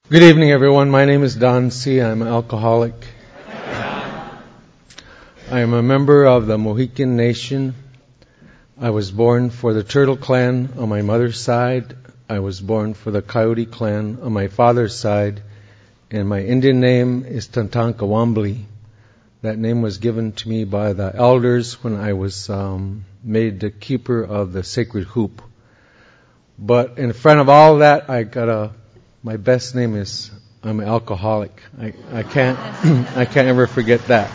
Good evening, everyone. My name is Don C. I'm an alcoholic. I am a member of the Mohican Nation. I was born for the Turtle Clan on my mother's side. I was born for the Coyote Clan on my father's side. And my Indian name is Tantankawambli. That name was given to me by the elders when I was made the keeper of the sacred hoop. But in front of all that, my best name is, I'm an alcoholic. I can't I can't ever forget that.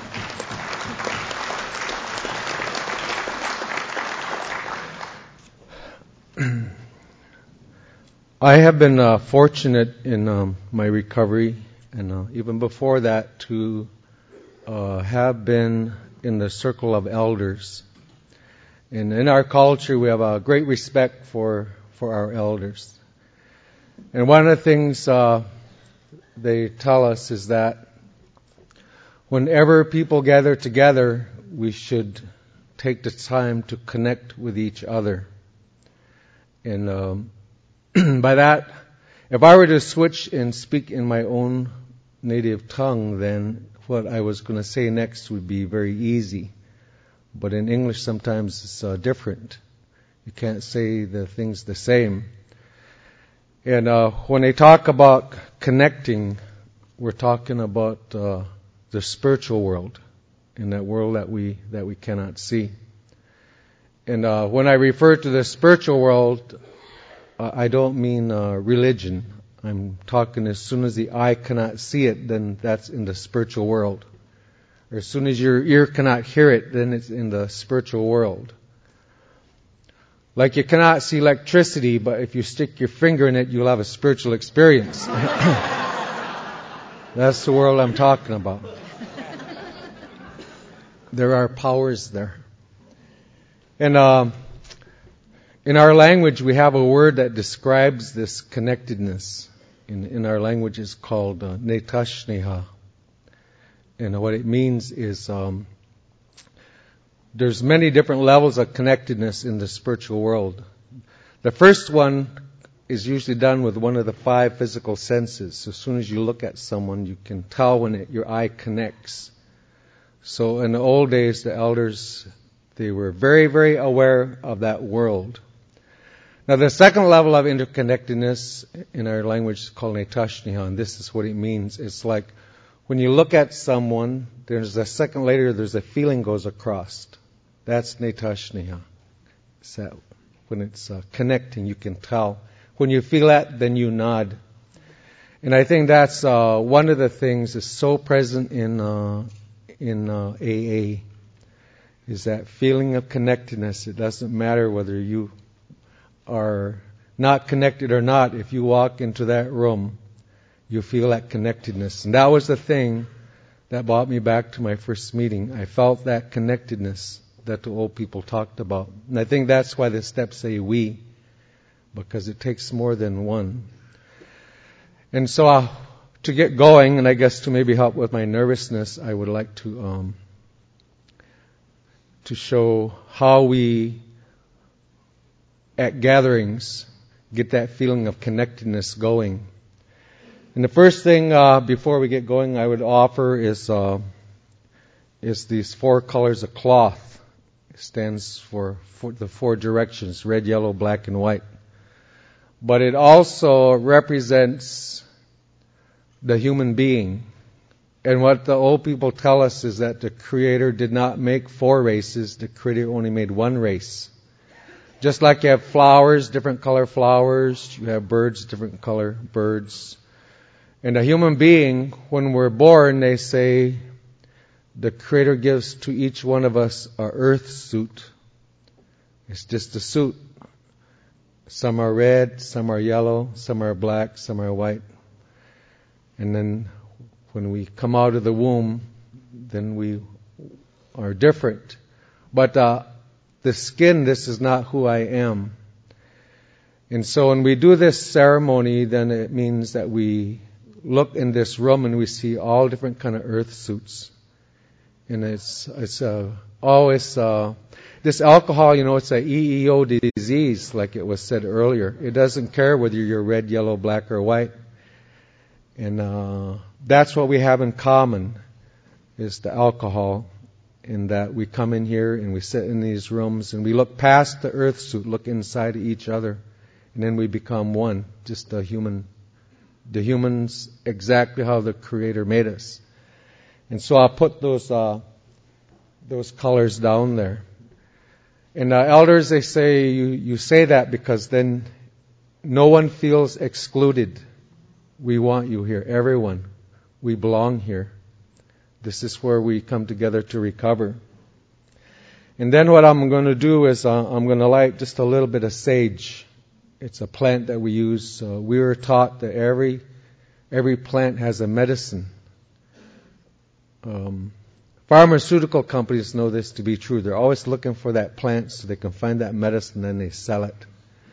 I have been fortunate in my recovery, and even before that, to have been in the circle of elders. And in our culture, we have a great respect for our elders. And one of the things they tell us is that whenever people gather together, we should take the time to connect with each other. And by that, if I were to switch and speak in my own native tongue, then what I was going to say next would be very easy. But in English, sometimes it's different. You can't say the things the same. And when they talk about connecting, we're talking about the spiritual world, in that world that we cannot see. And when I refer to the spiritual world, I don't mean religion. I'm talking as soon as the eye cannot see it, then that's in the spiritual world. Or as soon as your ear cannot hear it, then it's in the spiritual world. Like you cannot see electricity, but if you stick your finger in it, you'll have a spiritual experience. That's the world I'm talking about. There are powers there. And in our language, we have a word that describes this connectedness. In our language, it's called netashneha. And what it means is there's many different levels of connectedness in the spiritual world. The first one is usually done with one of the 5 physical senses. So as soon as you look at someone, you can tell when your eye connects. So in the old days, the elders, they were very, very aware of that world. Now the second level of interconnectedness in our language is called netashneha, and this is what it means. It's like when you look at someone, there's a second later, there's a feeling goes across. That's netashneha. So when it's connecting, you can tell. When you feel that, then you nod. And I think that's one of the things that's so present in AA, is that feeling of connectedness. It doesn't matter whether you are not connected or not. If you walk into that room, you feel that connectedness. And that was the thing that brought me back to my first meeting. I felt that connectedness that the old people talked about. And I think that's why the steps say we, because it takes more than one. And so to get going, and I guess to maybe help with my nervousness, I would like to show how we, at gatherings, get that feeling of connectedness going. And the first thing before we get going, I would offer is these 4 colors of cloth. It stands for the 4 directions: red, yellow, black, and white. But it also represents the human being. And what the old people tell us is that the Creator did not make 4 races. The Creator only made 1 race. Just like you have flowers, different color flowers, you have birds, different color birds. And a human being, when we're born, they say the Creator gives to each one of us a earth suit. It's just a suit. Some are red, some are yellow, some are black, some are white. And then when we come out of the womb, then we are different. But the skin, this is not who I am. And so when we do this ceremony, then it means that we look in this room and we see all different kind of earth suits. And it's always this alcohol, it's a EEO disease, like it was said earlier. It doesn't care whether you're red, yellow, black, or white. And that's what we have in common, is the alcohol, in that we come in here and we sit in these rooms and we look past the earth suit, look inside each other, and then we become one, just the humans exactly how the Creator made us. And so I'll put those colors down there. And elders, they say, you say that because then no one feels excluded. We want you here, everyone. We belong here. This is where we come together to recover. And then what I'm going to do is I'm going to light just a little bit of sage. It's a plant that we use. We were taught that every plant has a medicine. Pharmaceutical companies know this to be true. They're always looking for that plant so they can find that medicine and they sell it.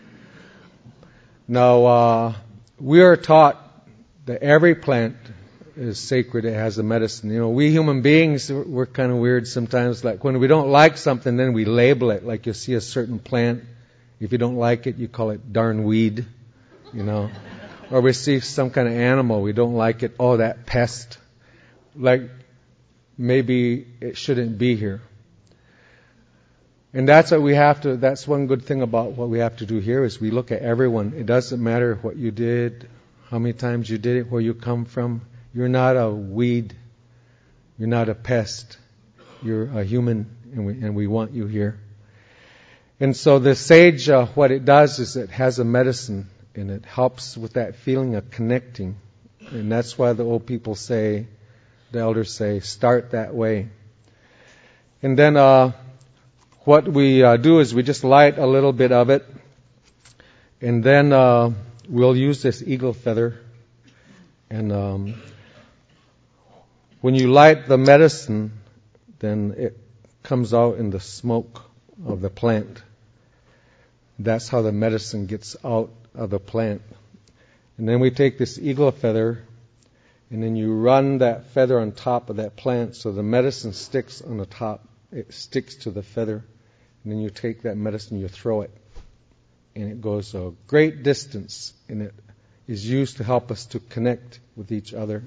Now, we are taught that every plant is sacred. It has a medicine. We human beings, we're kind of weird sometimes. Like when we don't like something, then we label it. Like you see a certain plant. If you don't like it, you call it darn weed, Or we see some kind of animal, we don't like it. Oh, that pest. Like maybe it shouldn't be here. And that's what we have to, that's one good thing about what we have to do here is we look at everyone. It doesn't matter what you did, how many times you did it, where you come from. You're not a weed. You're not a pest. You're a human, and we want you here. And so the sage, what it does is it has a medicine, and it helps with that feeling of connecting. And that's why the old people say, the elders say, start that way. And then what we do is we just light a little bit of it, and then we'll use this eagle feather. And when you light the medicine, then it comes out in the smoke of the plant. That's how the medicine gets out of the plant. And then we take this eagle feather, and then you run that feather on top of that plant so the medicine sticks on the top. It sticks to the feather. And then you take that medicine, you throw it. And it goes a great distance, and it is used to help us to connect with each other.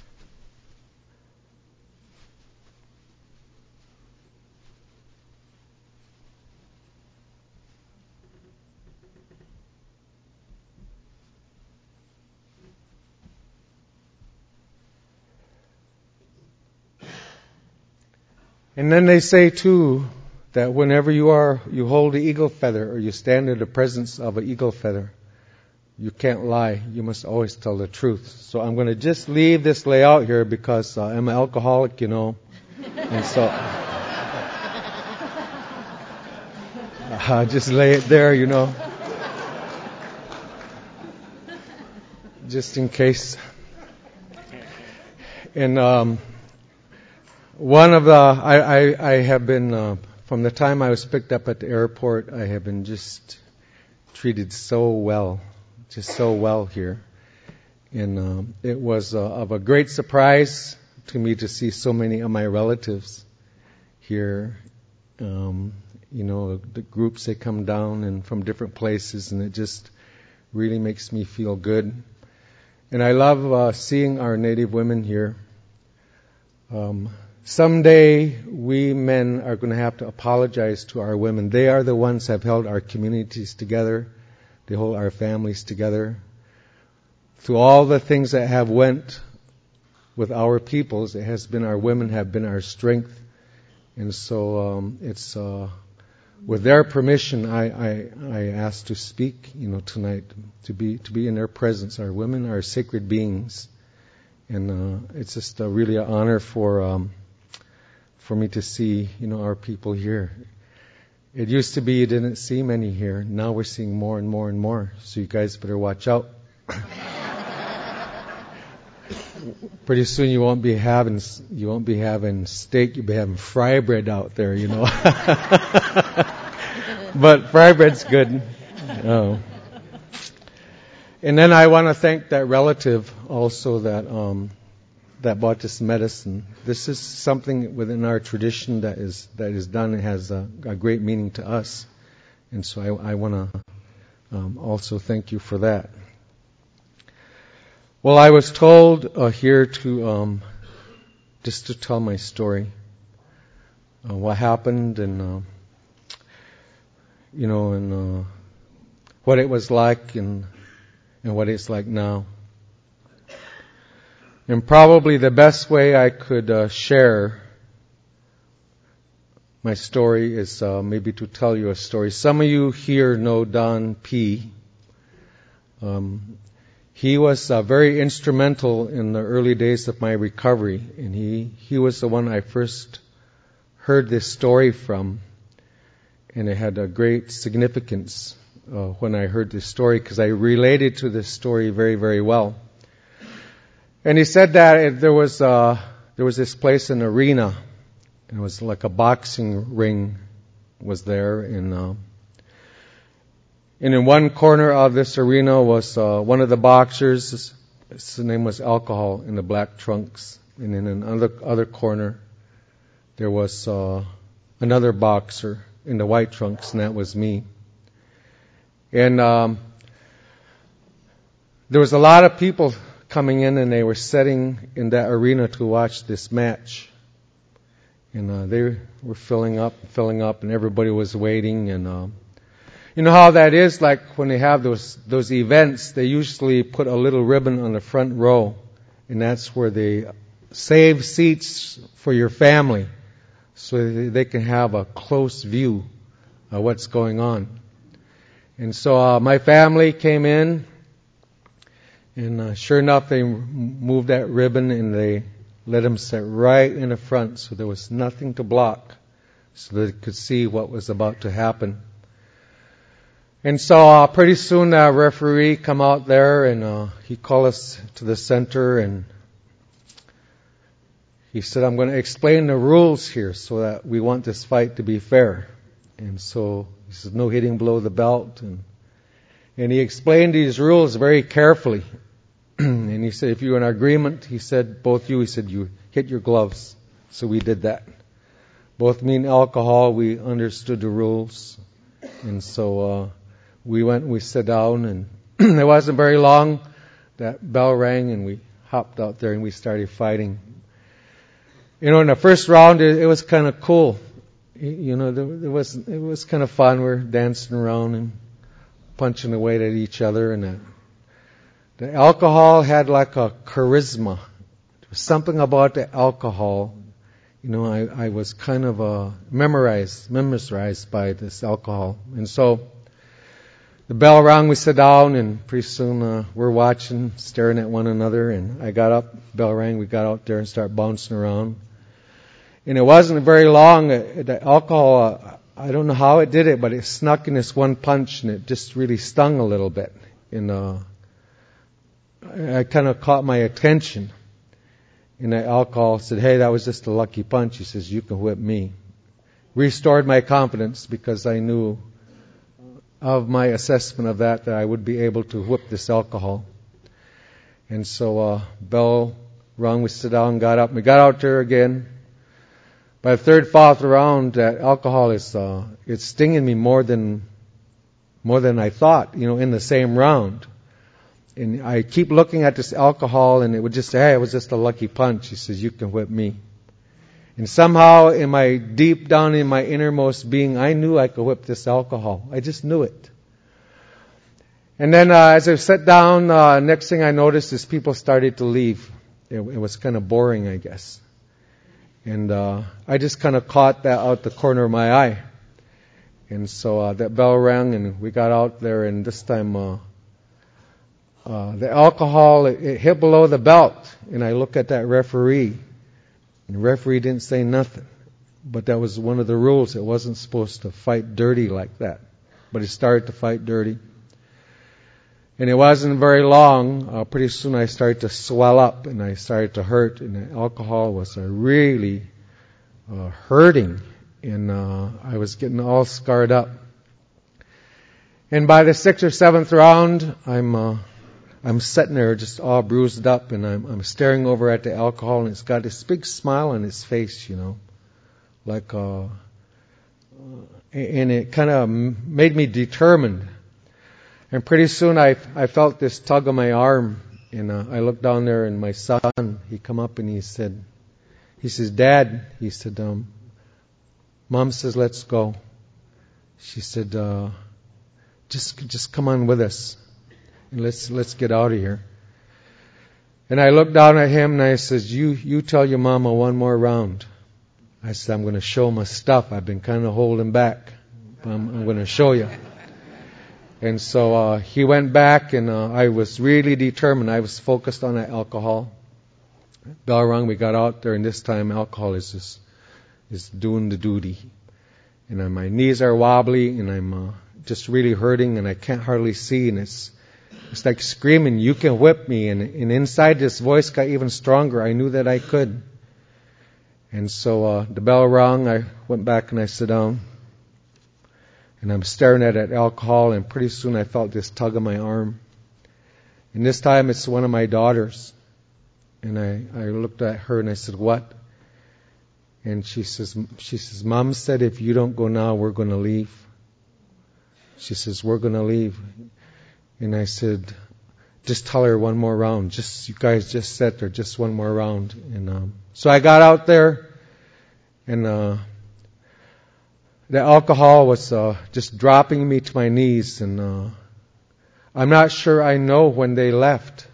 And then they say too that whenever you hold the eagle feather or you stand in the presence of an eagle feather, you can't lie. You must always tell the truth. So I'm going to just leave this layout here because I'm an alcoholic, and so just lay it there, just in case. And one of the, I have been, from the time I was picked up at the airport, I have been just treated so well, just so well here. And it was of a great surprise to me to see so many of my relatives here. The groups, they come down and from different places, and it just really makes me feel good. And I love seeing our Native women here. Someday, we men are going to have to apologize to our women. They are the ones that have held our communities together. They hold our families together. Through all the things that have went with our peoples, it has been our women have been our strength. And so it's with their permission, I asked to speak, tonight, to be in their presence. Our women are sacred beings, and it's just really an honor for me to see, our people here. It used to be you didn't see many here. Now we're seeing more and more and more. So you guys better watch out. Pretty soon you won't be having steak. You'll be having fry bread out there, But fry bread's good. Oh. And then I want to thank that relative also that bought this medicine. This is something within our tradition that is done. It has a great meaning to us, and so I want to also thank you for that. Well, I was told here to just to tell my story, what happened, and and what it was like, and what it's like now. And probably the best way I could share my story is maybe to tell you a story. Some of you here know Don P. He was very instrumental in the early days of my recovery, and he was the one I first heard this story from, and it had a great significance when I heard this story, because I related to this story very, very well. And he said that there was this place, an arena, and it was like a boxing ring was there, and in one corner of this arena was one of the boxers. His name was Alcohol, in the black trunks. And in another other corner, there was another boxer in the white trunks, and that was me. And there was a lot of people coming in, and they were sitting in that arena to watch this match. And they were filling up, and everybody was waiting, and you know how that is, like when they have those events, they usually put a little ribbon on the front row, and that's where they save seats for your family so they can have a close view of what's going on. And so my family came in, and sure enough, they moved that ribbon and they let them sit right in the front, so there was nothing to block, so they could see what was about to happen. And so pretty soon the referee come out there, and he called us to the center, and he said, "I'm going to explain the rules here so that we want this fight to be fair." And so he said, "No hitting below the belt." And he explained these rules very carefully. And he said, "If you're in agreement," he said, "both you," he said, "you hit your gloves." So we did that. Both me and Alcohol, we understood the rules. And so we went and we sat down, and it wasn't very long. That bell rang, and we hopped out there and we started fighting. You know, in the first round, it was kind of cool. You know, it was kind of fun. We're dancing around and punching away at each other, and the Alcohol had like a charisma. There was something about the Alcohol. You know, I was kind of memorized by this Alcohol. And so the bell rang, we sat down, and pretty soon we're watching, staring at one another, and I got up, bell rang, we got out there and started bouncing around. And it wasn't very long, the Alcohol, I don't know how it did it, but it snuck in this one punch, and it just really stung a little bit. And I kind of caught my attention. And the Alcohol said, "Hey, that was just a lucky punch." He says, "You can whip me." Restored my confidence, because I knew of my assessment of that I would be able to whip this Alcohol. And so bell rung, we sat down, got up, and we got out there again. By the third, fourth round, that Alcohol is it's stinging me more than I thought, you know, in the same round. And I keep looking at this Alcohol, and it would just say, "Hey, it was just a lucky punch." He says, "You can whip me." And somehow, deep down in my innermost being, I knew I could whip this Alcohol. I just knew it. And then as I sat down, next thing I noticed is people started to leave. It was kind of boring, I guess. And I just kind of caught that out the corner of my eye. And so that bell rang, and we got out there, and this time the Alcohol, it hit below the belt. And I look at that referee, and the referee didn't say nothing. But that was one of the rules. It wasn't supposed to fight dirty like that. But he started to fight dirty. And it wasn't very long. Pretty soon I started to swell up, and I started to hurt. And the Alcohol was really hurting. And I was getting all scarred up. And by the 6th or 7th round, I'm sitting there just all bruised up, and I'm staring over at the Alcohol, and it's got this big smile on its face, you know, like and it kind of made me determined. And pretty soon I felt this tug on my arm, And I looked down there, and my son, he come up and he says, Dad, he said, Mom says, let's go. She said, just come on with us, and let's get out of here. And I looked down at him and I said, you tell your mama one more round. I said, I'm going to show my stuff. I've been kind of holding back. I'm going to show you. And so he went back, and I was really determined. I was focused on that alcohol. Bell rung, we got out there, and this time alcohol is doing the duty. And my knees are wobbly, and I'm just really hurting, and I can't hardly see, and it's like screaming, you can whip me. And inside this voice got even stronger. I knew that I could. And so the bell rang, I went back and I sat down. And I'm staring at that alcohol, and pretty soon I felt this tug on my arm. And this time it's one of my daughters. And I looked at her and I said, what? And she says, Mom said if you don't go now, we're going to leave. She says, we're going to leave. And I said, just tell her one more round. You guys just sit there, just one more round. And so I got out there, and the alcohol was just dropping me to my knees. And I'm not sure I know when they left.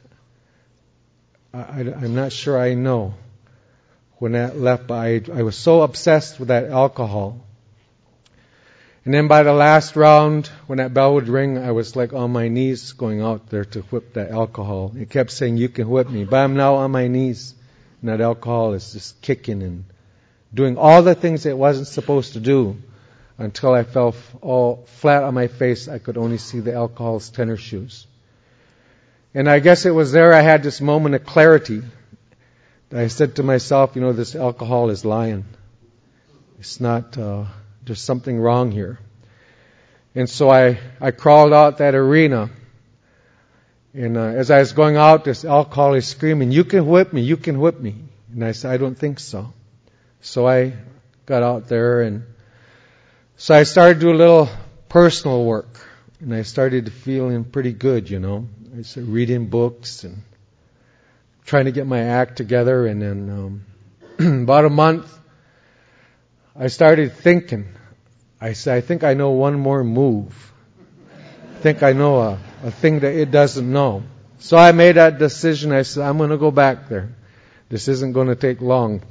I'm not sure I know when that left, but I was so obsessed with that alcohol. And then by the last round, when that bell would ring, I was like on my knees going out there to whip that alcohol. It kept saying, you can whip me. But I'm now on my knees, and that alcohol is just kicking and doing all the things it wasn't supposed to do, until I fell all flat on my face. I could only see the alcohol's tennis shoes. And I guess it was there I had this moment of clarity. I said to myself, this alcohol is lying. It's not, there's something wrong here. And so I crawled out that arena. And as I was going out, this alcohol is screaming, you can whip me, you can whip me. And I said, I don't think so. So I got out there, and so I started to do a little personal work. And I started feeling pretty good, I started reading books and trying to get my act together. And then about a month, I started thinking. I said, I think I know one more move. I think I know a thing that it doesn't know. So I made that decision. I said, I'm going to go back there. This isn't going to take long.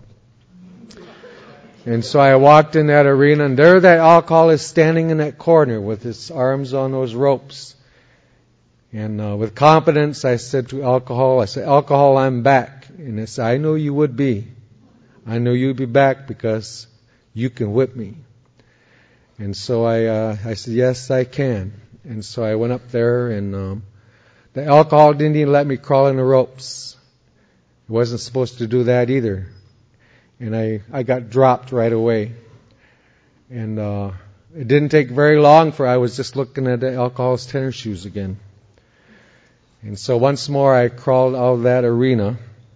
And so I walked in that arena, and there that alcohol is standing in that corner with his arms on those ropes. And with confidence, I said to alcohol, alcohol, I'm back. And it said, I know you would be. I know you'd be back because you can whip me. And so I said, yes, I can. And so I went up there, and the alcohol didn't even let me crawl in the ropes. It wasn't supposed to do that either. And I got dropped right away. And it didn't take very long for I was just looking at the alcohol's tennis shoes again. And so once more I crawled out of that arena.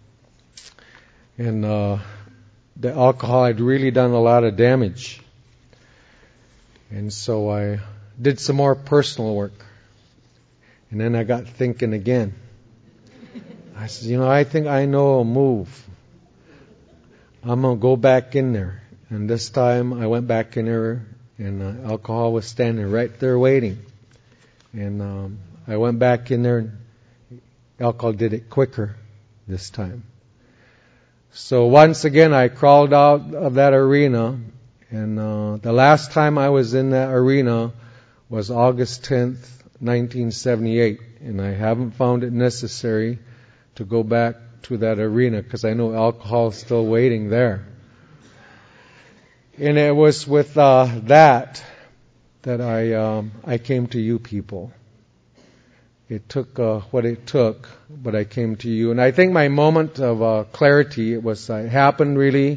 And the alcohol had really done a lot of damage. And so I did some more personal work. And then I got thinking again. I said, I think I know a move. I'm going to go back in there. And this time I went back in there, and alcohol was standing right there waiting. And I went back in there, and alcohol did it quicker this time. So once again I crawled out of that arena, and the last time I was in that arena was August 10th, 1978. And I haven't found it necessary to go back to that arena because I know alcohol is still waiting there. And it was with that I came to you people. It took what it took, but I came to you. And I think my moment of clarity, it happened really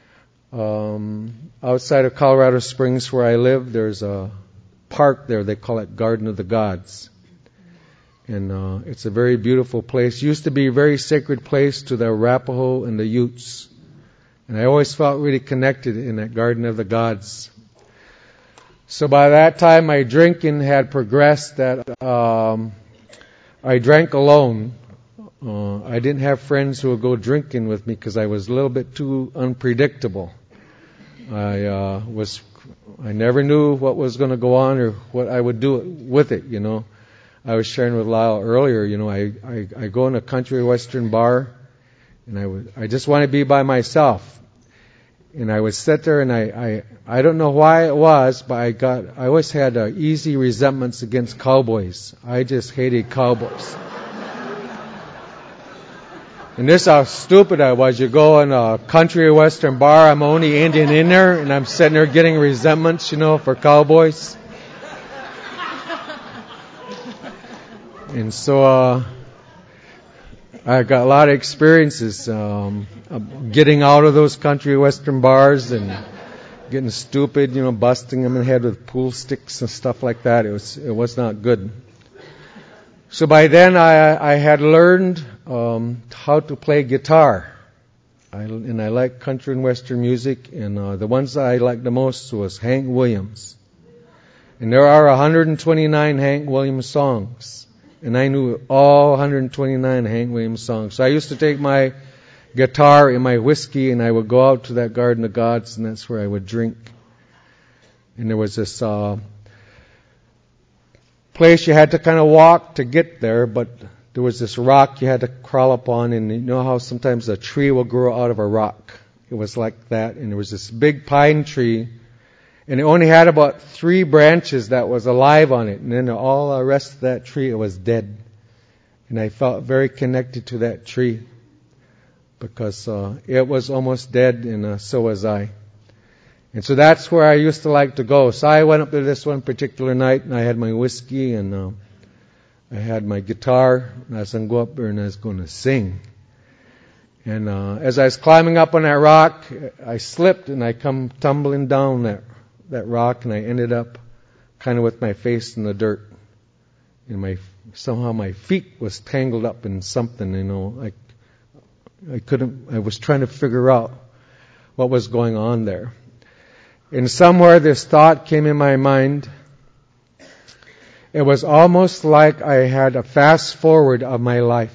outside of Colorado Springs where I live. There's a park there. They call it Garden of the Gods. And it's a very beautiful place. It used to be a very sacred place to the Arapaho and the Utes. And I always felt really connected in that Garden of the Gods. So by that time, my drinking had progressed that I drank alone I didn't have friends who would go drinking with me because I was a little bit too unpredictable. I never knew what was going to go on or what I would do with it, you know. I was sharing with Lyle earlier, you know, I go in a country western bar and I just want to be by myself. And I would sit there and I don't know why it was, but I always had easy resentments against cowboys. I just hated cowboys. And this is how stupid I was. You go in a country western bar, I'm only Indian in there, and I'm sitting there getting resentments, you know, for cowboys. And so I got a lot of experiences getting out of those country western bars and getting stupid, you know, busting them in the head with pool sticks and stuff like that. It was not good. So by then I had learned how to play guitar. And I like country and western music, and the ones that I liked the most was Hank Williams. And there are 129 Hank Williams songs. And I knew all 129 Hank Williams songs. So I used to take my guitar and my whiskey and I would go out to that Garden of Gods, and that's where I would drink. And there was this place you had to kind of walk to get there, but there was this rock you had to crawl up on, and you know how sometimes a tree will grow out of a rock? It was like that, and there was this big pine tree, and it only had about 3 branches that was alive on it, and then all the rest of that tree, it was dead. And I felt very connected to that tree because it was almost dead, and so was I. And so that's where I used to like to go. So I went up there this one particular night, and I had my whiskey, and I had my guitar, and I was going to go up there and I was going to sing. And as I was climbing up on that rock, I slipped and I come tumbling down that rock, and I ended up kind of with my face in the dirt. And somehow my feet was tangled up in something, you know. I was trying to figure out what was going on there. And somewhere this thought came in my mind. It was almost like I had a fast forward of my life.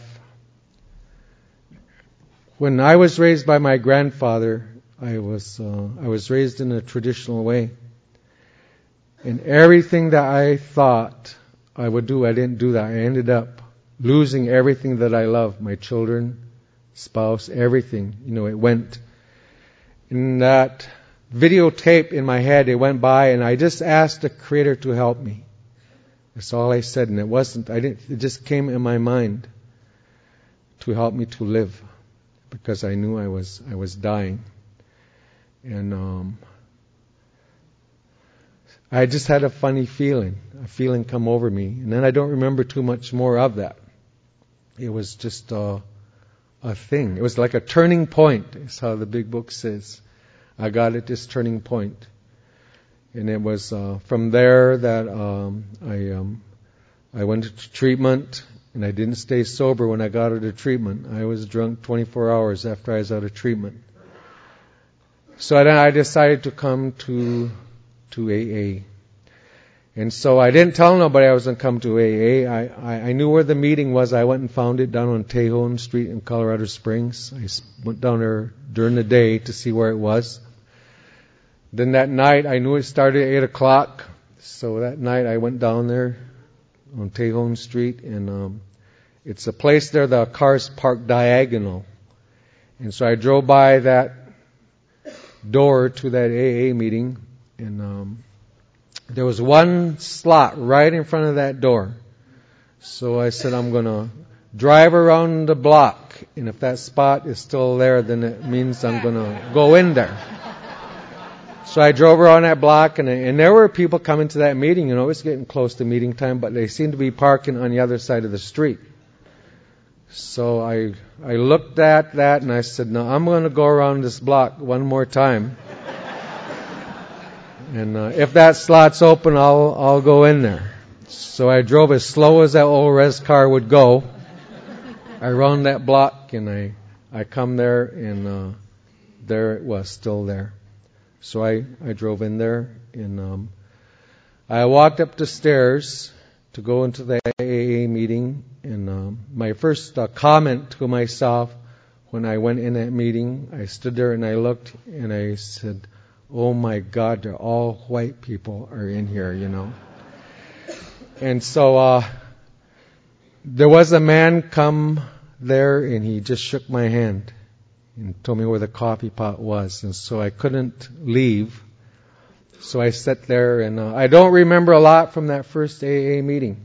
When I was raised by my grandfather, I was raised in a traditional way. And everything that I thought I would do, I didn't do that. I ended up losing everything that I loved, my children, spouse, everything. You know, it went. In that videotape in my head, it went by, and I just asked the Creator to help me. That's all I said, and it just came in my mind to help me to live, because I knew I was dying. And I just had a funny feeling come over me, and then I don't remember too much more of that. It was just a thing. It was like a turning point, is how the big book says. I got at this turning point. And it was from there that I went to treatment, and I didn't stay sober when I got out of treatment. I was drunk 24 hours after I was out of treatment. So then I decided to come to AA. And so I didn't tell nobody I was going to come to AA. I knew where the meeting was. I went and found it down on Tejon Street in Colorado Springs. I went down there during the day to see where it was. Then that night, I knew it started at 8 o'clock. So that night I went down there on Tejon Street, and it's a place there the cars park diagonal. And so I drove by that door to that AA meeting, and there was one slot right in front of that door. So I said, I'm going to drive around the block, and if that spot is still there, then it means I'm going to go in there. So I drove around that block, and there were people coming to that meeting. You know, it was getting close to meeting time, but they seemed to be parking on the other side of the street. So I looked at that, and I said, no, I'm going to go around this block one more time. And if that slot's open, I'll go in there. So I drove as slow as that old res car would go. I round that block, and I come there, and there it was, still there. So I drove in there, and I walked up the stairs to go into the AA meeting, And my first comment to myself when I went in that meeting, I stood there and I looked and I said, "Oh my God, they're all white people are in here, you know." And so there was a man come there and he just shook my hand and told me where the coffee pot was. And so I couldn't leave. So I sat there and I don't remember a lot from that first AA meeting.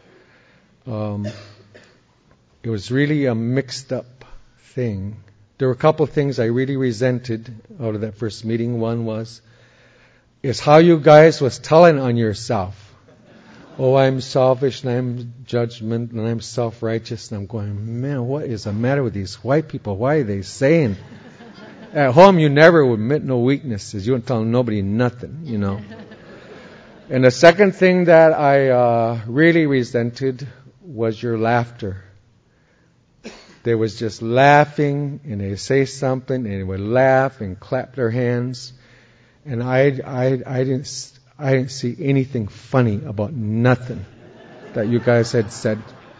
It was really a mixed up thing. There were a couple of things I really resented out of that first meeting. One is how you guys was telling on yourself. Oh, I'm selfish and I'm judgment and I'm self-righteous. And I'm going, man, what is the matter with these white people? Why are they saying? At home, you never would admit no weaknesses. You wouldn't tell nobody nothing, you know. And the second thing that I really resented was your laughter. They was just laughing and they say something and they would laugh and clap their hands. And I didn't see anything funny about nothing that you guys had said.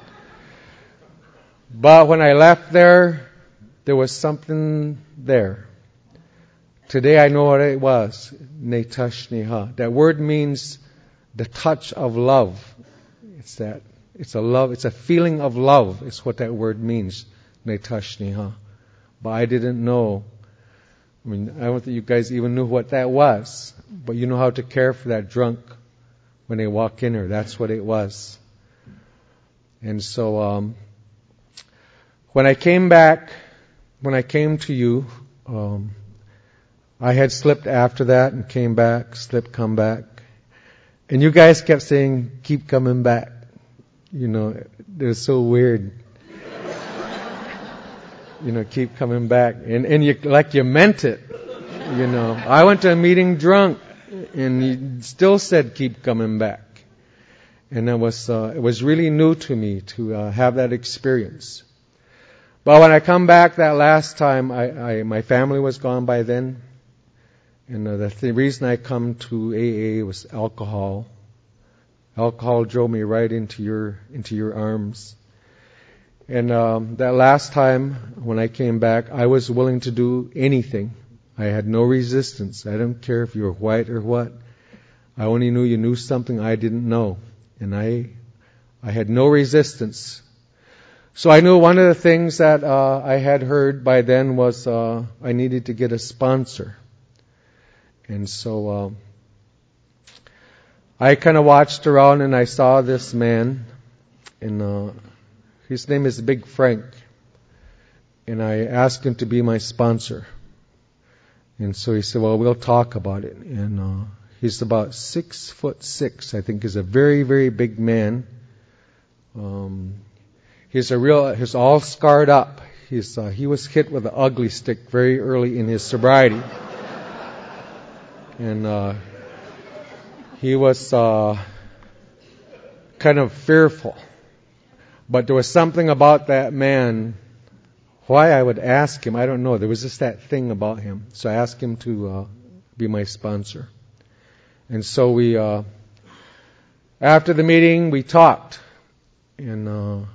But when I left there was something there. Today I know what it was. Netashniha. That word means the touch of love. It's a love. It's a feeling of love. It's what that word means. Netashniha. But I didn't know. I mean, I don't think you guys even knew what that was. But you know how to care for that drunk when they walk in there. That's what it was. And so, when I came to you, I had slipped after that and came back, slipped, come back. And you guys kept saying, keep coming back. You know, it was so weird. You know, keep coming back. And you, like you meant it. You know, I went to a meeting drunk and you still said, keep coming back. And it was really new to me to have that experience. But when I come back that last time, my family was gone by then. And the reason I come to AA was alcohol. Alcohol drove me right into your arms. And that last time when I came back, I was willing to do anything. I had no resistance. I don't care if you were white or what. I only knew you knew something I didn't know. And I had no resistance. So I knew one of the things that I had heard by then was I needed to get a sponsor. And so I kind of watched around and I saw this man. And his name is Big Frank. And I asked him to be my sponsor. And so he said, well, we'll talk about it. And he's about 6'6", I think. He's a very, very big man. He's all scarred up. He was hit with an ugly stick very early in his sobriety. And he was kind of fearful. But there was something about that man. Why I would ask him, I don't know. There was just that thing about him. So I asked him to be my sponsor. And so we, after the meeting, we talked. And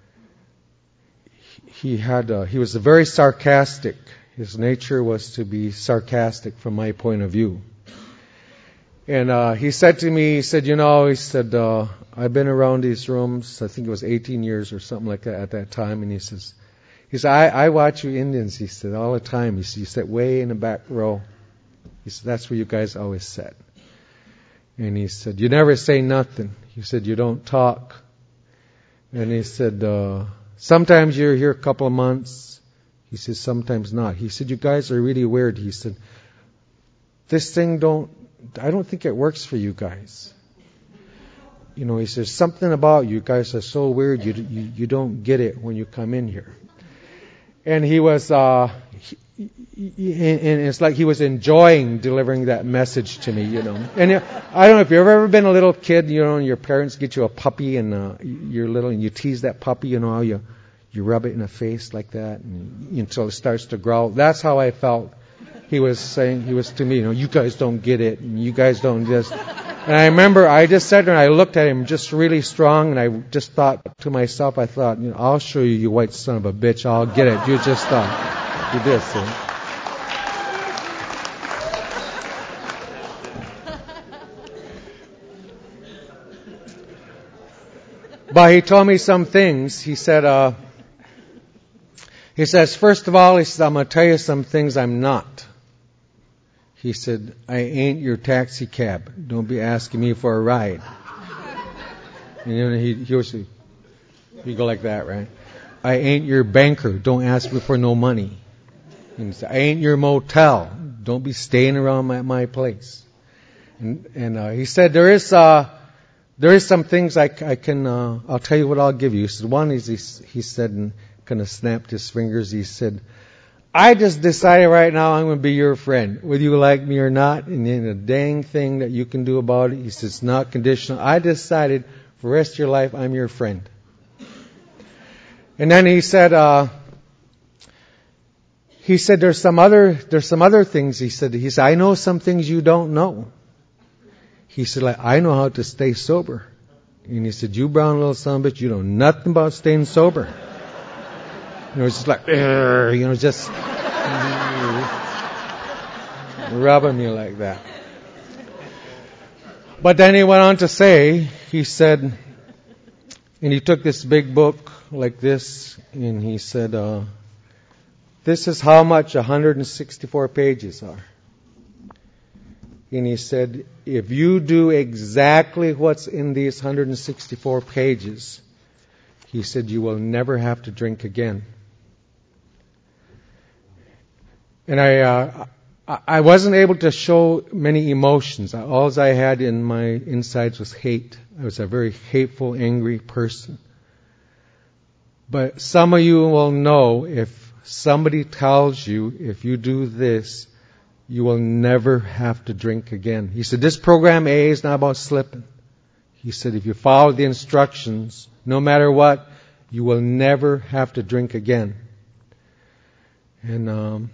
he was very sarcastic. His nature was to be sarcastic from my point of view. And he said to me, I've been around these rooms, I think it was 18 years or something like that at that time. And he says, I watch you Indians, he said, all the time. He said, you sit way in the back row. He said, that's where you guys always sit. And he said, you never say nothing. He said, you don't talk. And he said, sometimes you're here a couple of months. He said, sometimes not. He said, you guys are really weird. He said, this thing I don't think it works for you guys. You know, he says, something about you guys are so weird, you don't get it when you come in here. And he was, and it's like he was enjoying delivering that message to me, you know. And I don't know if you've ever been a little kid, you know, and your parents get you a puppy and you're little and you tease that puppy, you know, how you rub it in the face like that until it starts to growl. That's how I felt. He was to me, you know, you guys don't get it and you guys don't just. And I remember I just sat there and I looked at him just really strong, and I just thought to myself, I thought, I'll show you, you white son of a bitch. I'll get it. You just do this. See? But he told me some things. He said, he says, first of all, he says, I'm going to tell you some things I'm not. He said, I ain't your taxi cab. Don't be asking me for a ride. And he'd go like that, right? I ain't your banker. Don't ask me for no money. And he said, I ain't your motel. Don't be staying around my place. And he said, there is some things I can, I'll tell you what I'll give you. He said, one is, he said, and kind of snapped his fingers, he said, I just decided right now I'm going to be your friend, whether you like me or not, and then a dang thing that you can do about it. He says, it's not conditional. I decided for the rest of your life I'm your friend. And then he said there's some other things. He said, I know some things you don't know. He said, like, I know how to stay sober. And he said, you brown little son of a bitch, you know nothing about staying sober. It's just like, just rubbing me like that. But then he went on to say, he said, and he took this big book like this, and he said, this is how much 164 pages are. And he said, if you do exactly what's in these 164 pages, he said, you will never have to drink again. And I wasn't able to show many emotions. All I had in my insides was hate. I was a very hateful, angry person. But some of you will know, if somebody tells you, if you do this, you will never have to drink again. He said, this program A is not about slipping. He said, if you follow the instructions, no matter what, you will never have to drink again. And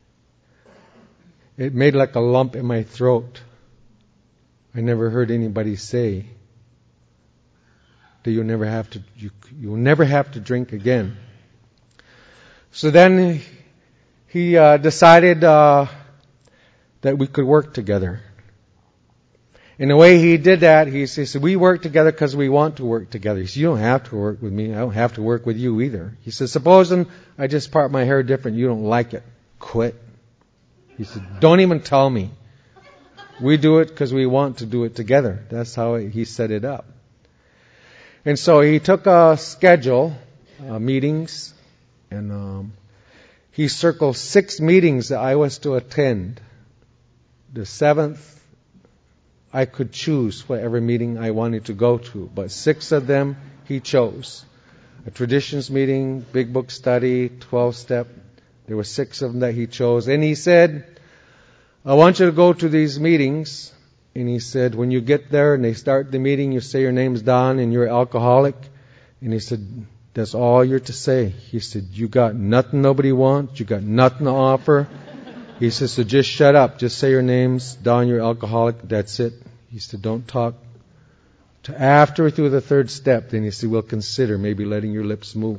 it made like a lump in my throat. I never heard anybody say that you'll never have to drink again. So then he decided that we could work together. And the way he did that, he said, we work together because we want to work together. He said, you don't have to work with me. I don't have to work with you either. He said, supposing I just part my hair different, you don't like it. Quit. He said, don't even tell me. We do it because we want to do it together. That's how he set it up. And so he took a schedule, meetings, and he circled 6 meetings that I was to attend. The 7th, I could choose whatever meeting I wanted to go to, but 6 of them he chose. A traditions meeting, big book study, 12-step. There were 6 of them that he chose. And he said, I want you to go to these meetings. And he said, when you get there and they start the meeting, you say your name's Don and you're an alcoholic. And he said, that's all you're to say. He said, you got nothing nobody wants. You got nothing to offer. He said, so just shut up. Just say your name's Don, you're an alcoholic. That's it. He said, don't talk. After through the 3rd step, then he said, we'll consider maybe letting your lips move.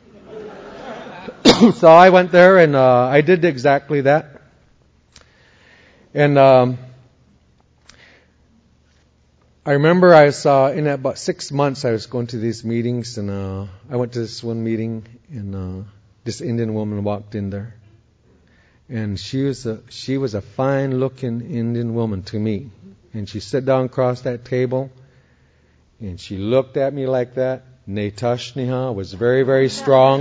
So I went there and I did exactly that. And I remember I was in about 6 months I was going to these meetings, and I went to this one meeting, and this Indian woman walked in there, and she was a fine-looking Indian woman to me, and she sat down across that table, and she looked at me like that. Netashniha was very, very strong,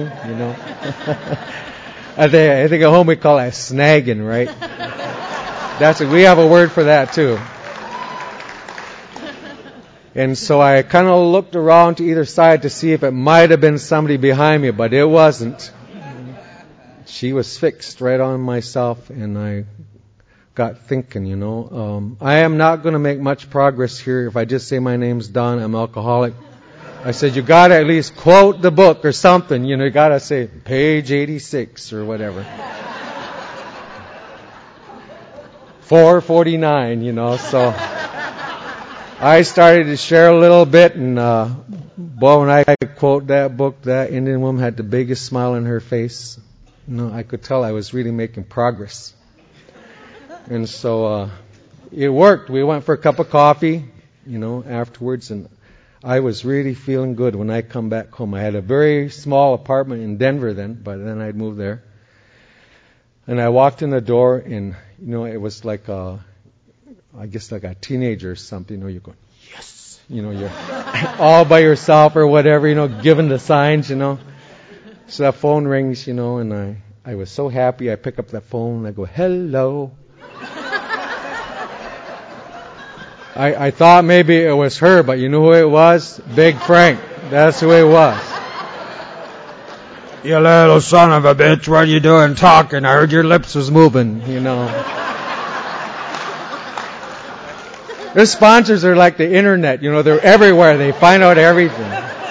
I think at home we call that snagging, right? We have a word for that too. And so I kind of looked around to either side to see if it might have been somebody behind me, but it wasn't. She was fixed right on myself, and I got thinking, I am not going to make much progress here if I just say my name's Don, I'm alcoholic. I said, you got to at least quote the book or something. You got to say page 86 or whatever. 449, so. I started to share a little bit, and boy, when I quote that book, that Indian woman had the biggest smile on her face. I could tell I was really making progress. And so it worked. We went for a cup of coffee, afterwards, and I was really feeling good when I come back home. I had a very small apartment in Denver then, but then I'd moved there. And I walked in the door, and, it was like I guess like a teenager or something. You're going, yes! You're all by yourself or whatever, giving the signs, So that phone rings, and I was so happy. I pick up that phone, and I go, hello. I thought maybe it was her, but you know who it was? Big Frank. That's who it was. You little son of a bitch, what are you doing talking? I heard your lips was moving, Their sponsors are like the internet, they're everywhere. They find out everything.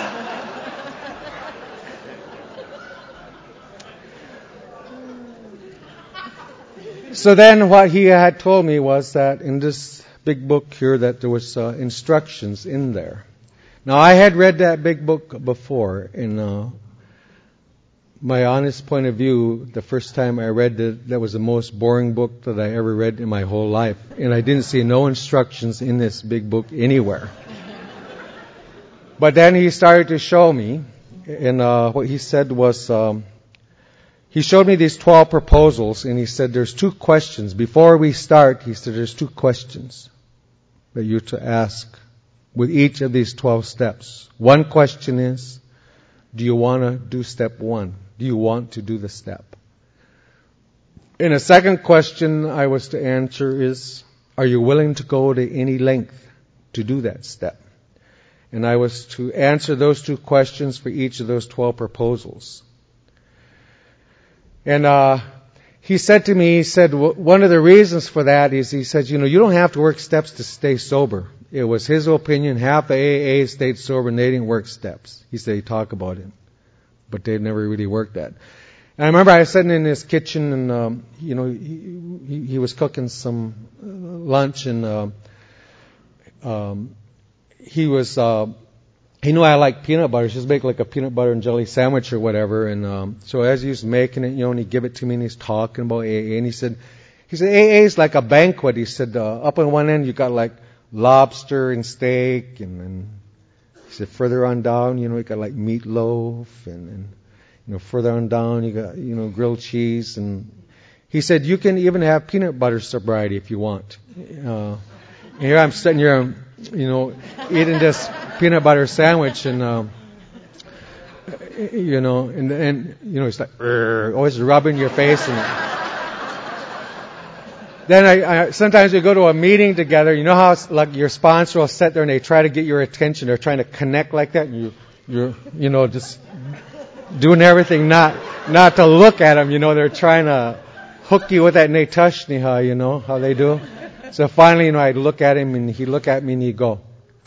So then what he had told me was that in this big book here that there was instructions in there. Now I had read that big book before. In my honest point of view, the first time I read it, that was the most boring book that I ever read in my whole life. And I didn't see no instructions in this big book anywhere. But then he started to show me, and what he said was, he showed me these 12 proposals, and he said there's 2 questions. Before we start, he said there's 2 questions that you're to ask with each of these 12 steps. One question is, do you want to do step 1? Do you want to do the step? And a second question I was to answer is, are you willing to go to any length to do that step? And I was to answer those 2 questions for each of those 12 proposals. And he said to me, one of the reasons for that is, he said, you don't have to work steps to stay sober. It was his opinion, half the AA stayed sober and they didn't work steps. He said he'd talk about it, but they'd never really worked that. And I remember I was sitting in his kitchen, and he was cooking some lunch, and he knew I like peanut butter. Just make like a peanut butter and jelly sandwich or whatever. And so as he was making it, and he'd give it to me, and he's talking about AA, and he said AA is like a banquet. He said up on one end you got like lobster and steak, and then he said further on down, you got like meatloaf, and further on down you got grilled cheese, and he said you can even have peanut butter sobriety if you want. And here I'm sitting here, eating this peanut butter sandwich, and it's like always rubbing your face. And then I sometimes we go to a meeting together. You know how like your sponsor will sit there and they try to get your attention. They're trying to connect like that, and you're just doing everything not to look at them. They're trying to hook you with that netashniha, how they do. So finally, I'd look at him, and he'd look at me, and he'd go.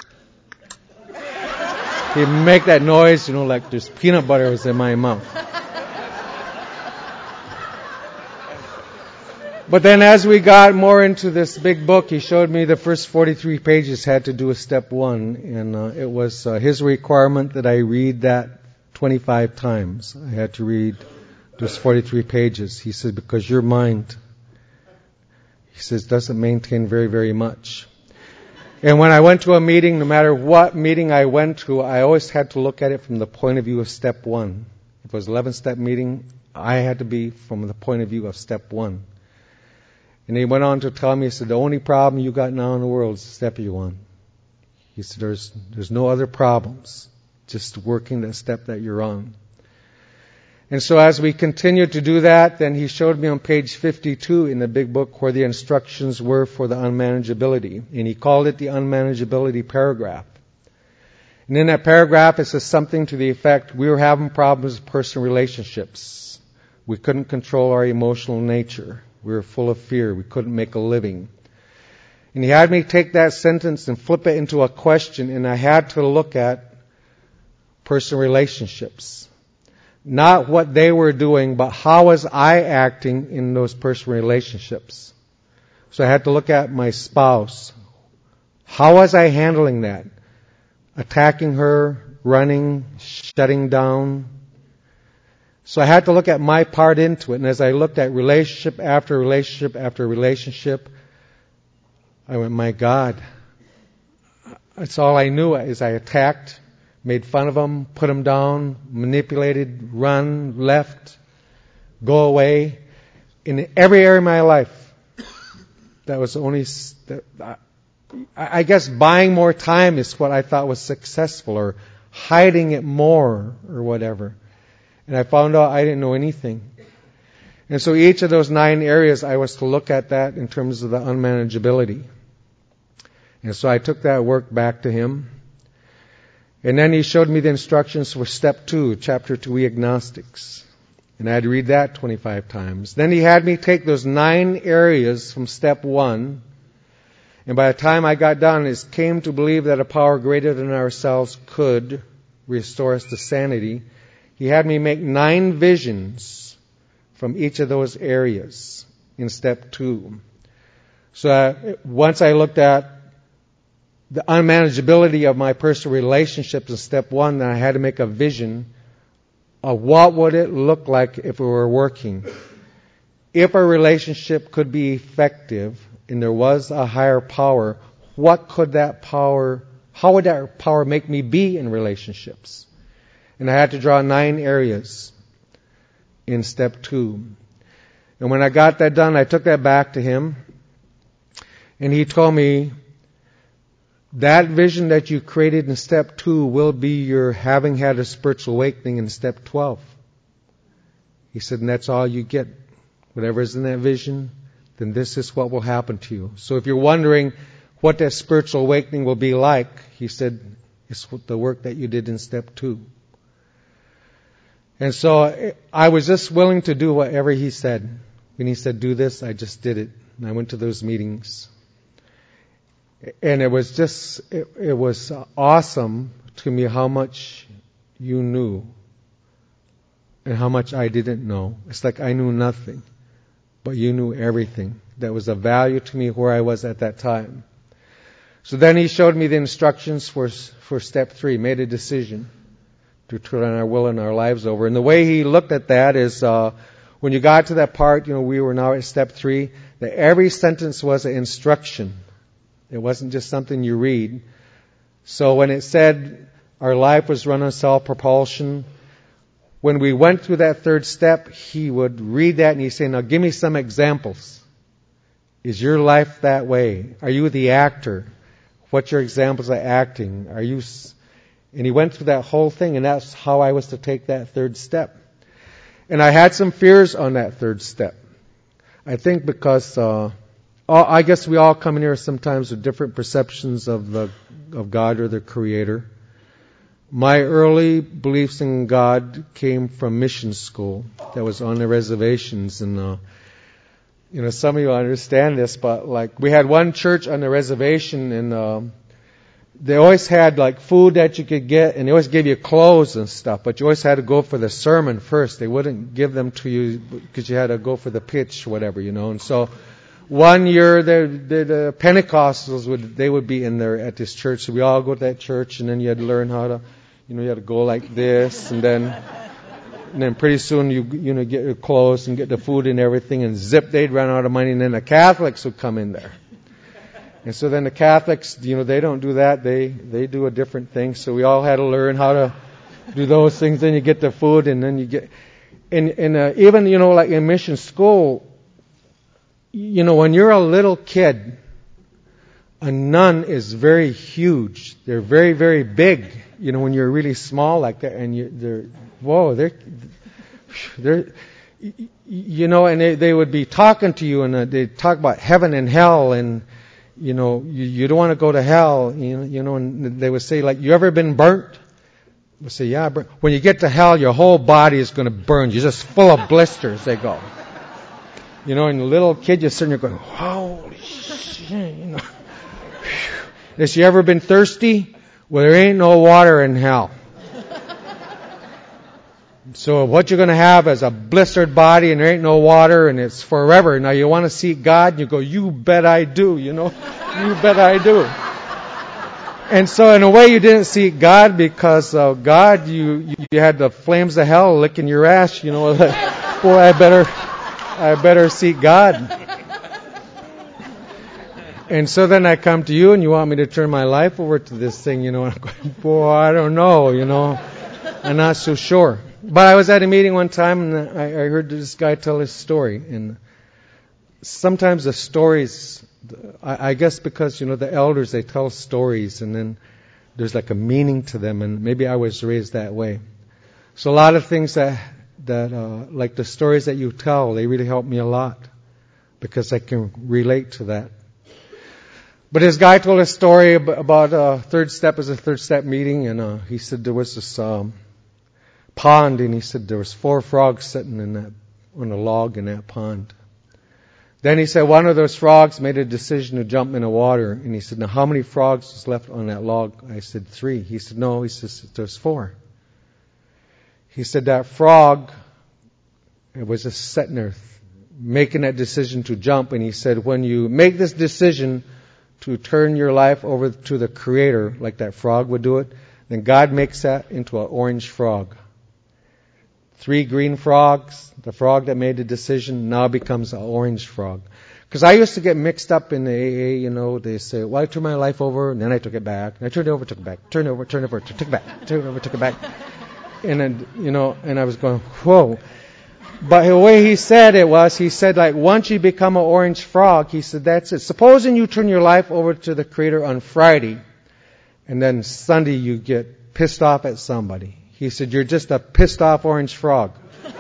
He'd make that noise, like there's peanut butter was in my mouth. But then as we got more into this big book, he showed me the first 43 pages had to do with step 1. And it was his requirement that I read that 25 times. I had to read those 43 pages. He said, because your mind, he says, doesn't maintain very, very much. And when I went to a meeting, no matter what meeting I went to, I always had to look at it from the point of view of step 1. If it was an 11-step meeting, I had to be from the point of view of step 1. And he went on to tell me, he said, the only problem you got now in the world is step you're on. He said, there's no other problems, just working the step that you're on. And so as we continued to do that, then he showed me on page 52 in the big book where the instructions were for the unmanageability. And he called it the unmanageability paragraph. And in that paragraph, it says something to the effect, we were having problems with personal relationships. We couldn't control our emotional nature. We were full of fear. We couldn't make a living. And he had me take that sentence and flip it into a question, and I had to look at personal relationships. Not what they were doing, but how was I acting in those personal relationships. So I had to look at my spouse. How was I handling that? Attacking her, running, shutting down. So I had to look at my part into it. And as I looked at relationship after relationship after relationship, I went, my God. That's all I knew is I attacked, made fun of them, put them down, manipulated, run, left, go away. In every area of my life, that was only, I guess buying more time is what I thought was successful, or hiding it more, or whatever. And I found out I didn't know anything. And so each of those 9 areas, I was to look at that in terms of the unmanageability. And so I took that work back to him. And then he showed me the instructions for step 2, chapter 2, We Agnostics. And I had to read that 25 times. Then he had me take those 9 areas from step 1. And by the time I got done, it came to believe that a power greater than ourselves could restore us to sanity. He had me make 9 visions from each of those areas in step 2. So once I looked at the unmanageability of my personal relationships in step 1, then I had to make a vision of what would it look like if it were working. If a relationship could be effective and there was a higher power, what could that power, how would that power make me be in relationships? And I had to draw 9 areas in step 2. And when I got that done, I took that back to him. And he told me, that vision that you created in step 2 will be your having had a spiritual awakening in step 12. He said, and that's all you get. Whatever is in that vision, then this is what will happen to you. So if you're wondering what that spiritual awakening will be like, he said, it's the work that you did in step 2. And so I was just willing to do whatever he said. When he said, do this, I just did it. And I went to those meetings. And it was just, it was awesome to me how much you knew and how much I didn't know. It's like I knew nothing, but you knew everything. That was of value to me where I was at that time. So then he showed me the instructions for step 3, made a decision to turn our will and our lives over. And the way he looked at that is, when you got to that part, we were now at step 3, that every sentence was an instruction. It wasn't just something you read. So when it said our life was run on self-propulsion, when we went through that 3rd step, he would read that and he'd say, now give me some examples. Is your life that way? Are you the actor? What's your examples of acting? And he went through that whole thing, and that's how I was to take that 3rd step. And I had some fears on that 3rd step. I think because I guess we all come in here sometimes with different perceptions of God or the Creator. My early beliefs in God came from mission school that was on the reservations. And, some of you understand this, but like we had one church on the reservation, and they always had like food that you could get, and they always gave you clothes and stuff, but you always had to go for the sermon first. They wouldn't give them to you because you had to go for the pitch, whatever, And so one year, the Pentecostals would be in there at this church. So we all go to that church, and then you had to learn how to, you had to go like this, and then pretty soon you get your clothes and get the food and everything, and zip, they'd run out of money, and then the Catholics would come in there. And so then the Catholics, they don't do that. They do a different thing. So we all had to learn how to do those things. Then you get the food, and then you get, and even like in mission school. When you're a little kid, a nun is very huge. They're very, very big. When you're really small like that, and and they would be talking to you, and they talk about heaven and hell, and you don't want to go to hell. And they would say, like, you ever been burnt? We'll say, yeah, burnt. When you get to hell, your whole body is going to burn. You're just full of blisters. They go. And the little kid, you're sitting there going, holy shit, Has you ever been thirsty? Well, there ain't no water in hell. So what you're going to have is a blistered body, and there ain't no water, and it's forever. Now you want to see God, and you go, you bet I do, You bet I do. And so in a way you didn't seek God because God, you had the flames of hell licking your ass, you know. Boy, I better seek God. And so then I come to you and you want me to turn my life over to this thing, you know. And I'm going, boy, I don't know, you know. I'm not so sure. But I was at a meeting one time and I heard this guy tell his story. And sometimes the stories, I guess because, you know, the elders, they tell stories and then there's like a meaning to them. And maybe I was raised that way. So a lot of things that like the stories that you tell, they really help me a lot because I can relate to that. But this guy told a story about third step as a third step meeting, and he said there was this pond, and he said there was 4 frogs sitting on a log in that pond. Then he said one of those frogs made a decision to jump in the water, and he said, now how many frogs was left on that log? I said 3. He said, no, he says there's 4. He said that frog, it was just sitting there making that decision to jump, and he said when you make this decision to turn your life over to the Creator, like that frog would do it, then God makes that into an orange frog. 3 green frogs, the frog that made the decision now becomes an orange frog. Because I used to get mixed up in the AA, you know, they say, well, I turned my life over, and then I took it back, and I turned it over, took it back, turned it over, took it back, turned it over, took it back. And then, you know, and I was going, whoa. But the way he said it was, he said, like, once you become an orange frog, he said, that's it. Supposing you turn your life over to the Creator on Friday, and then Sunday you get pissed off at somebody. He said, you're just a pissed off orange frog.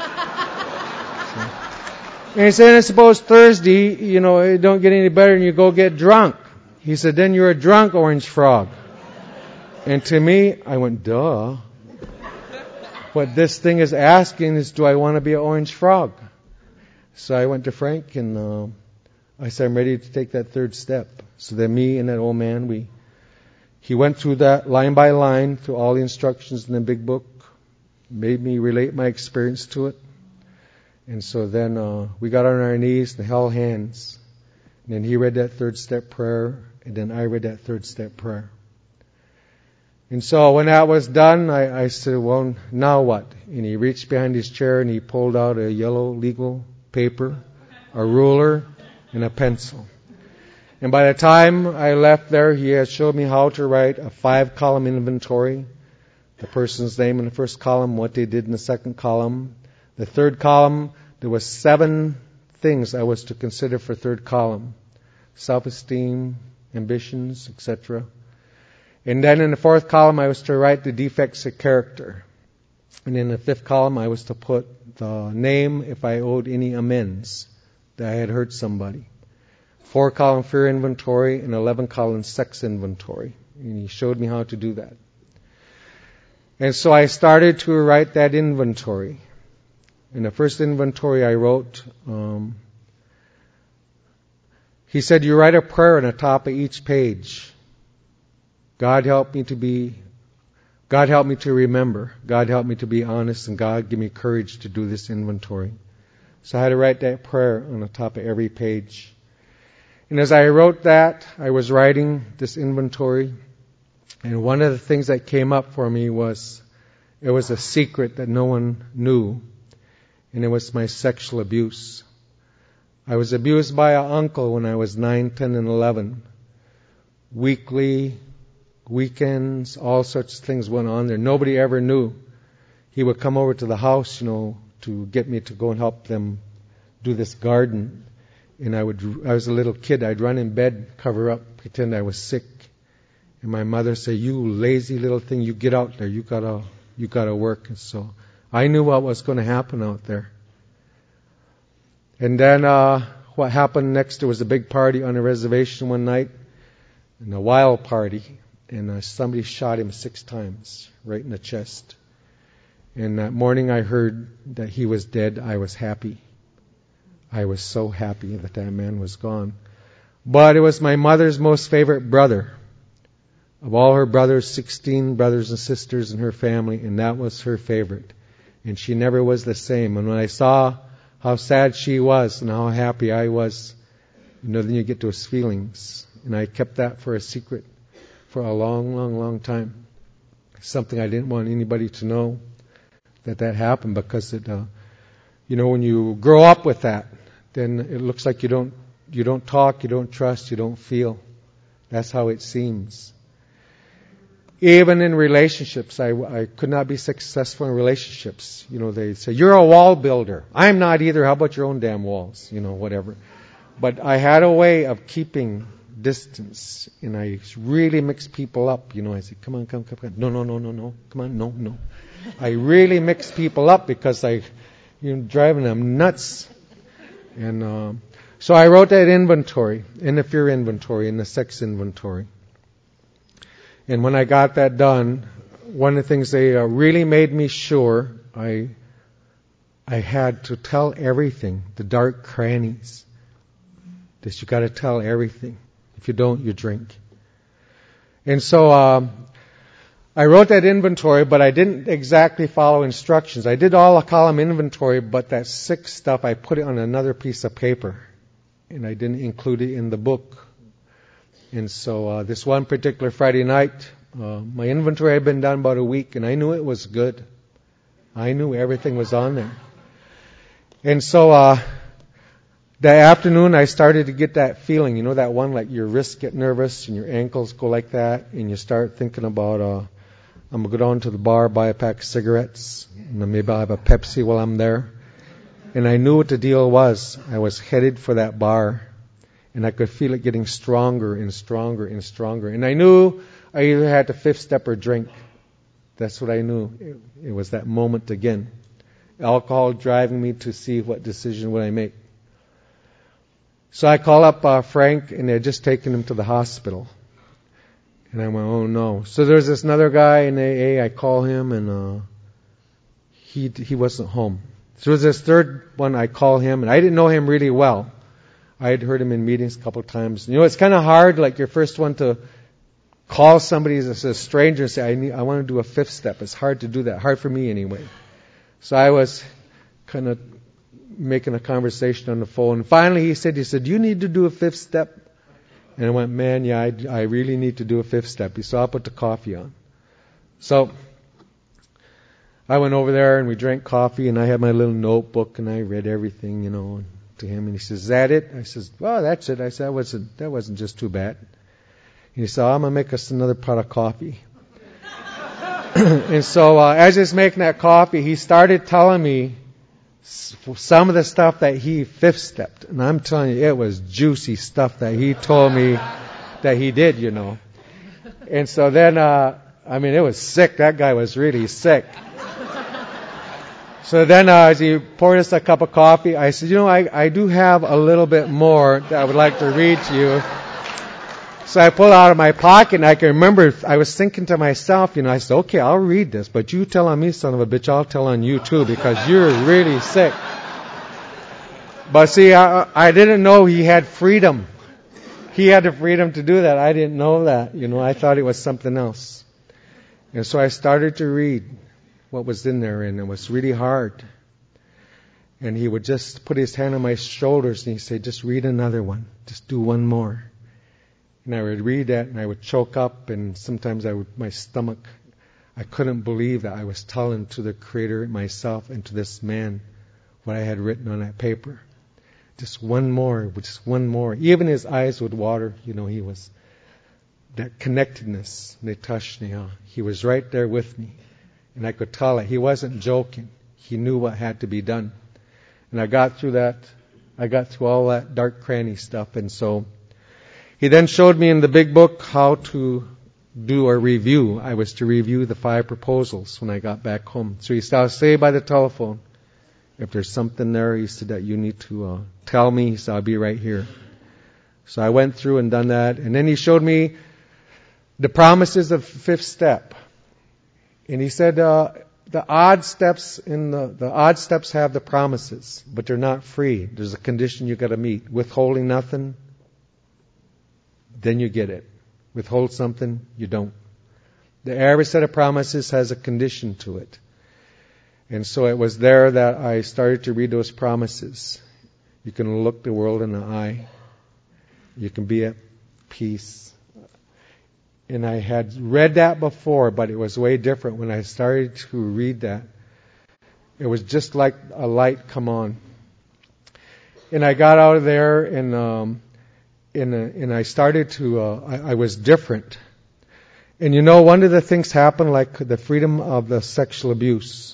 And he said, and suppose Thursday, you know, it don't get any better and you go get drunk. He said, then you're a drunk orange frog. And to me, I went, duh. What this thing is asking is, do I want to be an orange frog? So I went to Frank and I said, I'm ready to take that third step. So then me and that old man, he went through that line by line, through all the instructions in the big book, made me relate my experience to it. And so then we got on our knees and held hands. And then he read that third step prayer, and then I read that third step prayer. And so when that was done, I said, well, now what? And he reached behind his chair and he pulled out a yellow legal paper, a ruler, and a pencil. And by the time I left there, he had showed me how to write a 5-column inventory. The person's name in the first column, what they did in the second column. The third column, there was 7 things I was to consider for third column. Self-esteem, ambitions, etc. And then in the fourth column, I was to write the defects of character. And in the fifth column, I was to put the name if I owed any amends that I had hurt somebody. 4-column fear inventory and 11-column sex inventory. And he showed me how to do that. And so I started to write that inventory. In the first inventory I wrote, he said, you write a prayer on the top of each page. God help me to remember. God help me to be honest, and God give me courage to do this inventory. So I had to write that prayer on the top of every page. And as I wrote that, I was writing this inventory, and one of the things that came up for me was, it was a secret that no one knew, and it was my sexual abuse. I was abused by an uncle when I was 9, 10, and 11. Weekly, weekends, all sorts of things went on there. Nobody ever knew. He would come over to the house, to get me to go and help them do this garden. And I was a little kid. I'd run in bed, cover up, pretend I was sick. And my mother said, you lazy little thing, you get out there. You gotta work. And so I knew what was going to happen out there. And then what happened next, there was a big party on a reservation one night, and a wild party. And somebody shot him 6 times, right in the chest. And that morning I heard that he was dead. I was happy. I was so happy that man was gone. But it was my mother's most favorite brother. Of all her brothers, 16 brothers and sisters in her family, and that was her favorite. And she never was the same. And when I saw how sad she was and how happy I was, then you get those feelings. And I kept that for a secret for a long, long, long time. Something I didn't want anybody to know that happened, because it, when you grow up with that, then it looks like you don't talk, you don't trust, you don't feel. That's how it seems. Even in relationships, I could not be successful in relationships. They say, you're a wall builder. I'm not either. How about your own damn walls? Whatever. But I had a way of keeping distance, and I really mixed people up. I said, come on. No. Come on, no. I really mixed people up because driving them nuts. And so I wrote that inventory, in the fear inventory, in the sex inventory. And when I got that done, one of the things they really made me sure I had to tell everything, the dark crannies. That you got to tell everything. If you don't, you drink. And so I wrote that inventory, but I didn't exactly follow instructions. I did all a column inventory, but that sick stuff, I put it on another piece of paper. And I didn't include it in the book. And so this one particular Friday night, my inventory had been done about a week, and I knew it was good. I knew everything was on there. And so that afternoon, I started to get that feeling, that one, like your wrists get nervous and your ankles go like that, and you start thinking about, I'm going to go down to the bar, buy a pack of cigarettes, and then maybe I'll have a Pepsi while I'm there. And I knew what the deal was. I was headed for that bar. And I could feel it getting stronger and stronger and stronger. And I knew I either had to fifth step or drink. That's what I knew. It was that moment again. Alcohol driving me to see what decision would I make. So I call up Frank, and they had just taken him to the hospital. And I went, oh no. So there's this another guy in AA. I call him, and he wasn't home. So there's this third one. I call him, and I didn't know him really well. I had heard him in meetings a couple of times. It's kind of hard, like your first one, to call somebody as a stranger and say, I want to do a fifth step. It's hard to do that. Hard for me anyway. So I was kind of making a conversation on the phone. And finally he said, do you need to do a fifth step? And I went, man, yeah, I really need to do a fifth step. He said, I'll put the coffee on. So I went over there and we drank coffee, and I had my little notebook and I read everything, to him, and he says, is that it? I says, well, that's it. I said, that wasn't just too bad. And he said, I'm going to make us another pot of coffee. And so as he's making that coffee, he started telling me some of the stuff that he fifth stepped. And I'm telling you, it was juicy stuff that he told me that he did, And so then, it was sick. That guy was really sick. So then as he poured us a cup of coffee, I said, I do have a little bit more that I would like to read to you. So I pulled out of my pocket, and I can remember I was thinking to myself, I said, okay, I'll read this, but you tell on me, son of a bitch, I'll tell on you too, because you're really sick. But see, I didn't know he had freedom. He had the freedom to do that. I didn't know that. I thought it was something else. And so I started to read what was in there, and it was really hard. And he would just put his hand on my shoulders, and he'd say, just read another one. Just do one more. And I would read that, and I would choke up, and sometimes my stomach, I couldn't believe that I was telling to the Creator, myself, and to this man what I had written on that paper. Just one more. Even his eyes would water. He was, that connectedness, they touched me. He was right there with me. And I could tell it. He wasn't joking. He knew what had to be done. And I got through that. I got through all that dark cranny stuff. And so he then showed me in the big book how to do a review. I was to review the 5 proposals when I got back home. So he said, I'll say by the telephone, if there's something there, he said, that you need to tell me. He said, I'll be right here. So I went through and done that. And then he showed me the promises of the 5th step. And he said, the odd steps have the promises, but they're not free. There's a condition you got to meet. Withholding nothing, then you get it. Withhold something, you don't. The average set of promises has a condition to it. And so it was there that I started to read those promises. You can look the world in the eye. You can be at peace. And I had read that before, but it was way different. When I started to read that, it was just like a light come on. And I got out of there, and I started to, I was different. And you know, one of the things happened, like the freedom of the sexual abuse.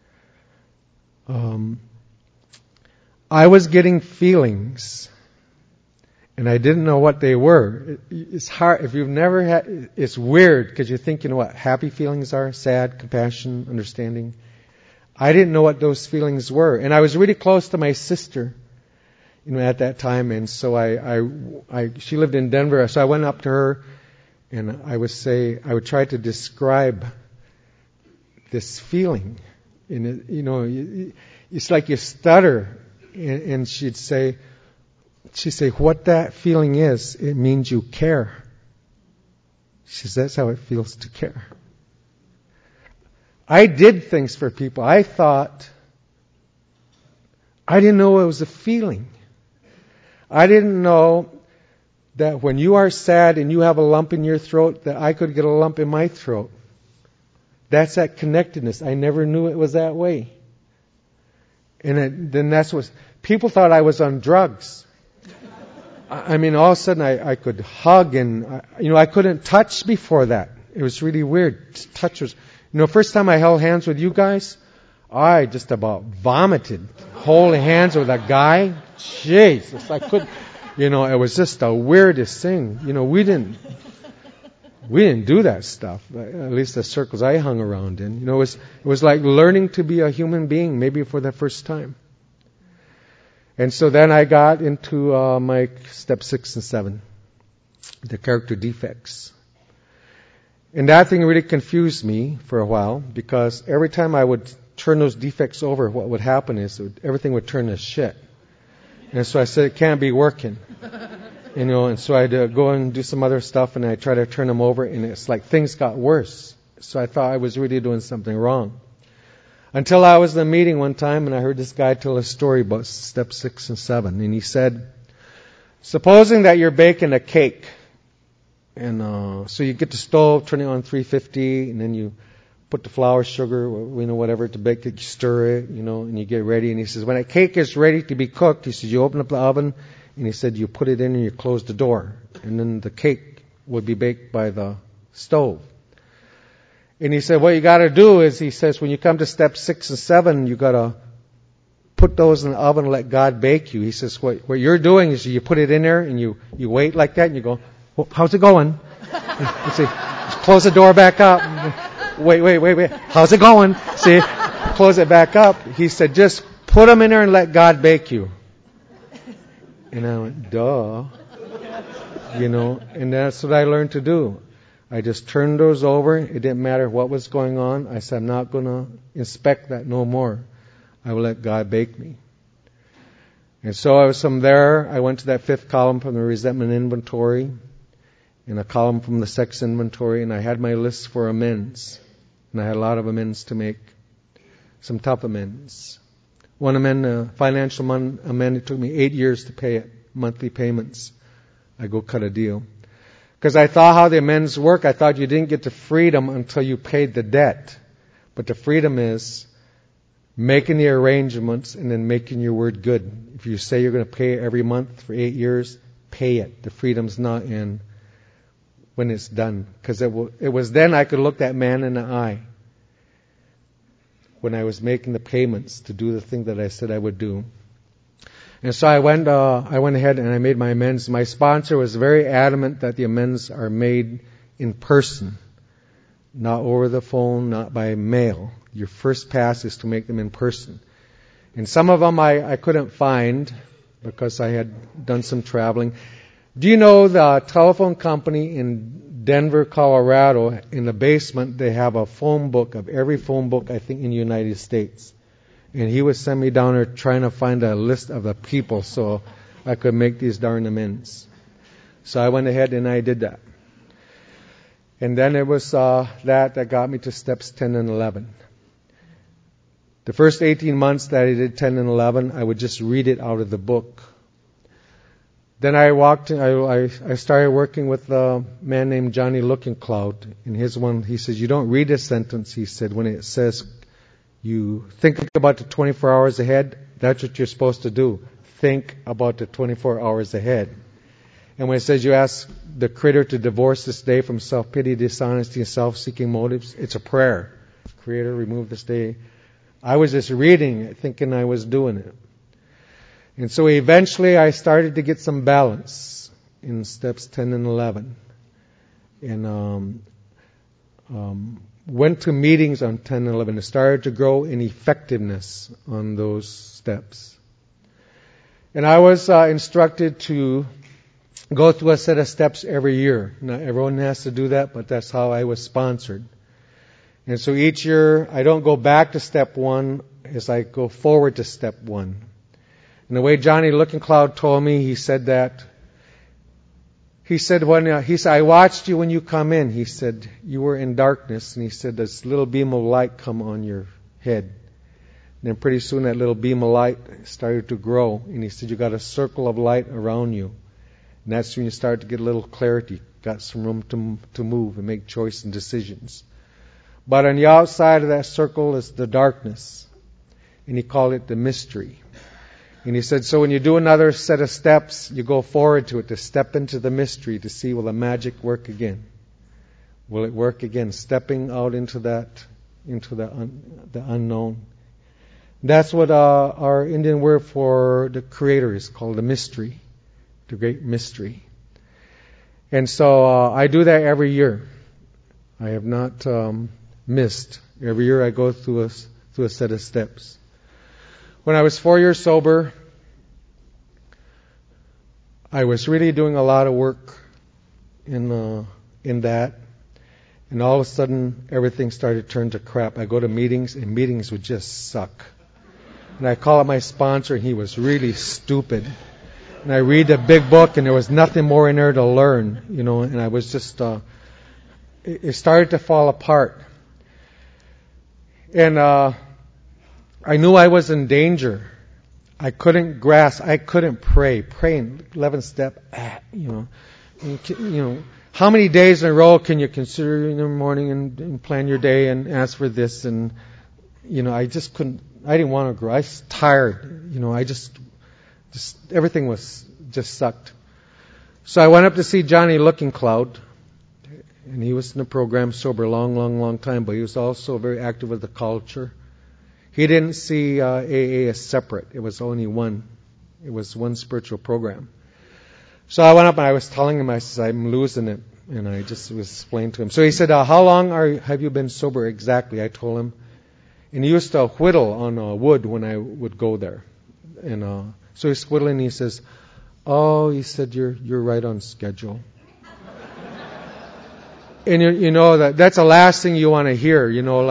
I was getting feelings, and I didn't know what they were. It's hard, if you've never had, it's weird, because you're thinking what happy feelings are, sad, compassion, understanding. I didn't know what those feelings were. And I was really close to my sister, at that time, and so she lived in Denver, so I went up to her, and I would try to describe this feeling. And it's like you stutter, and she'd say, what that feeling is, it means you care. She says, that's how it feels to care. I did things for people. I didn't know it was a feeling. I didn't know that when you are sad and you have a lump in your throat, that I could get a lump in my throat. That's that connectedness. I never knew it was that way. And then that's what people thought I was on drugs. I mean, all of a sudden I could hug, and I couldn't touch before that. It was really weird. Touch was, first time I held hands with you guys, I just about vomited. Holding hands with a guy, Jesus, I couldn't. It was just the weirdest thing. We didn't do that stuff. At least the circles I hung around in. It was like learning to be a human being, maybe for the first time. And so then I got into my step 6 and 7, the character defects. And that thing really confused me for a while, because every time I would turn those defects over, what would happen is everything would turn to shit. And so I said, it can't be working. And so I'd go and do some other stuff, and I'd try to turn them over, and it's like things got worse. So I thought I was really doing something wrong. Until I was in a meeting one time, and I heard this guy tell a story about step 6 and 7. And he said, supposing that you're baking a cake, and so you get the stove, turn it on 350, and then you put the flour, sugar, whatever to bake it, you stir it, and you get ready. And he says, when a cake is ready to be cooked, he says, you open up the oven, and he said, you put it in and you close the door. And then the cake would be baked by the stove. And he said, what you got to do is, he says, when you come to step 6 and 7, you got to put those in the oven and let God bake you. He says, what you're doing is you put it in there and you wait like that, and you go, well, how's it going? You see, close the door back up. Wait. How's it going? See, close it back up. He said, just put them in there and let God bake you. And I went, duh. And that's what I learned to do. I just turned those over. It didn't matter what was going on. I said, I'm not going to inspect that no more. I will let God bake me. And so I was from there. I went to that 5th column from the resentment inventory, and a column from the sex inventory, and I had my list for amends. And I had a lot of amends to make. Some tough amends. One amend, financial amend, it took me 8 years to pay it, monthly payments. I go cut a deal. Because I thought how the amends work, I thought you didn't get the freedom until you paid the debt. But the freedom is making the arrangements and then making your word good. If you say you're going to pay it every month for 8 years, pay it. The freedom's not in when it's done. Because it was then I could look that man in the eye when I was making the payments to do the thing that I said I would do. And so I went ahead and I made my amends. My sponsor was very adamant that the amends are made in person, not over the phone, not by mail. Your first pass is to make them in person. And some of them I couldn't find because I had done some traveling. Do you know the telephone company in Denver, Colorado, in the basement, they have a phone book of every phone book, I think, in the United States. And he would send me down there trying to find a list of the people so I could make these darn amends. So I went ahead and I did that. And then it was that got me to steps 10 and 11. The first 18 months that I did 10 and 11, I would just read it out of the book. Then I started working with a man named Johnny Looking Cloud. In his one, he says, you don't read a sentence, he said, when it says you think about the 24 hours ahead, that's what you're supposed to do. Think about the 24 hours ahead. And when it says you ask the Creator to divorce this day from self-pity, dishonesty, and self-seeking motives, it's a prayer. Creator, remove this day. I was just reading it, thinking I was doing it. And so eventually I started to get some balance in steps 10 and 11. And went to meetings on 10 and 11. It started to grow in effectiveness on those steps. And I was instructed to go through a set of steps every year. Not everyone has to do that, but that's how I was sponsored. And so each year I don't go back to step 1 as I go forward to step 1. And the way Johnny Looking Cloud told me, he said, I watched you when you come in. He said, you were in darkness. And he said, this little beam of light come on your head. And then pretty soon that little beam of light started to grow. And he said, you got a circle of light around you. And that's when you start to get a little clarity. Got some room to move and make choices and decisions. But on the outside of that circle is the darkness. And he called it the mystery. And he said, so when you do another set of steps, you go forward to it, to step into the mystery, to see, will the magic work again? Will it work again? Stepping out into the unknown. That's what our Indian word for the Creator is called, the mystery, the great mystery. And so I do that every year. I have not missed. Every year I go through a set of steps. When I was 4 years sober, I was really doing a lot of work in that, and all of a sudden everything started to turn to crap. I go to meetings, and meetings would just suck. And I call up my sponsor, and he was really stupid. And I read the big book, and there was nothing more in there to learn, and I was just, it started to fall apart. And I knew I was in danger. I couldn't grasp. I couldn't pray. Praying 11th step. How many days in a row can you consider in the morning and plan your day and ask for this? And I just couldn't. I didn't want to grow. I was tired. I just everything was just sucked. So I went up to see Johnny Looking Cloud, and he was in the program sober a long time, but he was also very active with the culture. He didn't see AA as separate. It was only one. It was one spiritual program. So I went up and I was telling him, I said, I'm losing it. And I just was explaining to him. So he said, how long have you been sober exactly? I told him. And he used to whittle on wood when I would go there. And so he's whittling and he says, he said, you're right on schedule. And that's the last thing you want to hear,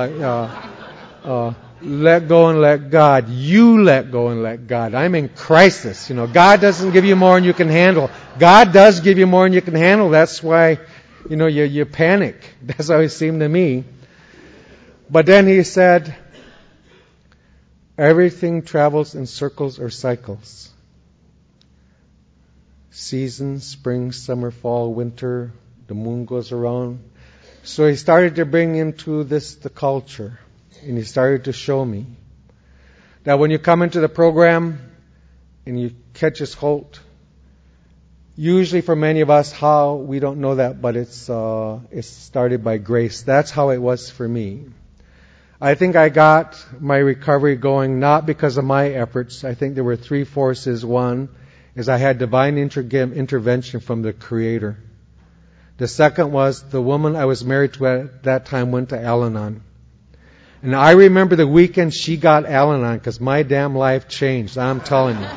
let go and let God. You let go and let God. I'm in crisis. God doesn't give you more than you can handle. God does give you more than you can handle. That's why, you panic. That's how it seemed to me. But then he said, everything travels in circles or cycles. Seasons, spring, summer, fall, winter, the moon goes around. So he started to bring into this the culture. And he started to show me that when you come into the program and you catch his hold, usually for many of us, how we don't know that, but it's started by grace. That's how it was for me. I think I got my recovery going not because of my efforts. I think there were three forces. One is I had divine intervention from the Creator. The second was the woman I was married to at that time went to Al-Anon. And I remember the weekend she got Al-Anon because my damn life changed. I'm telling you.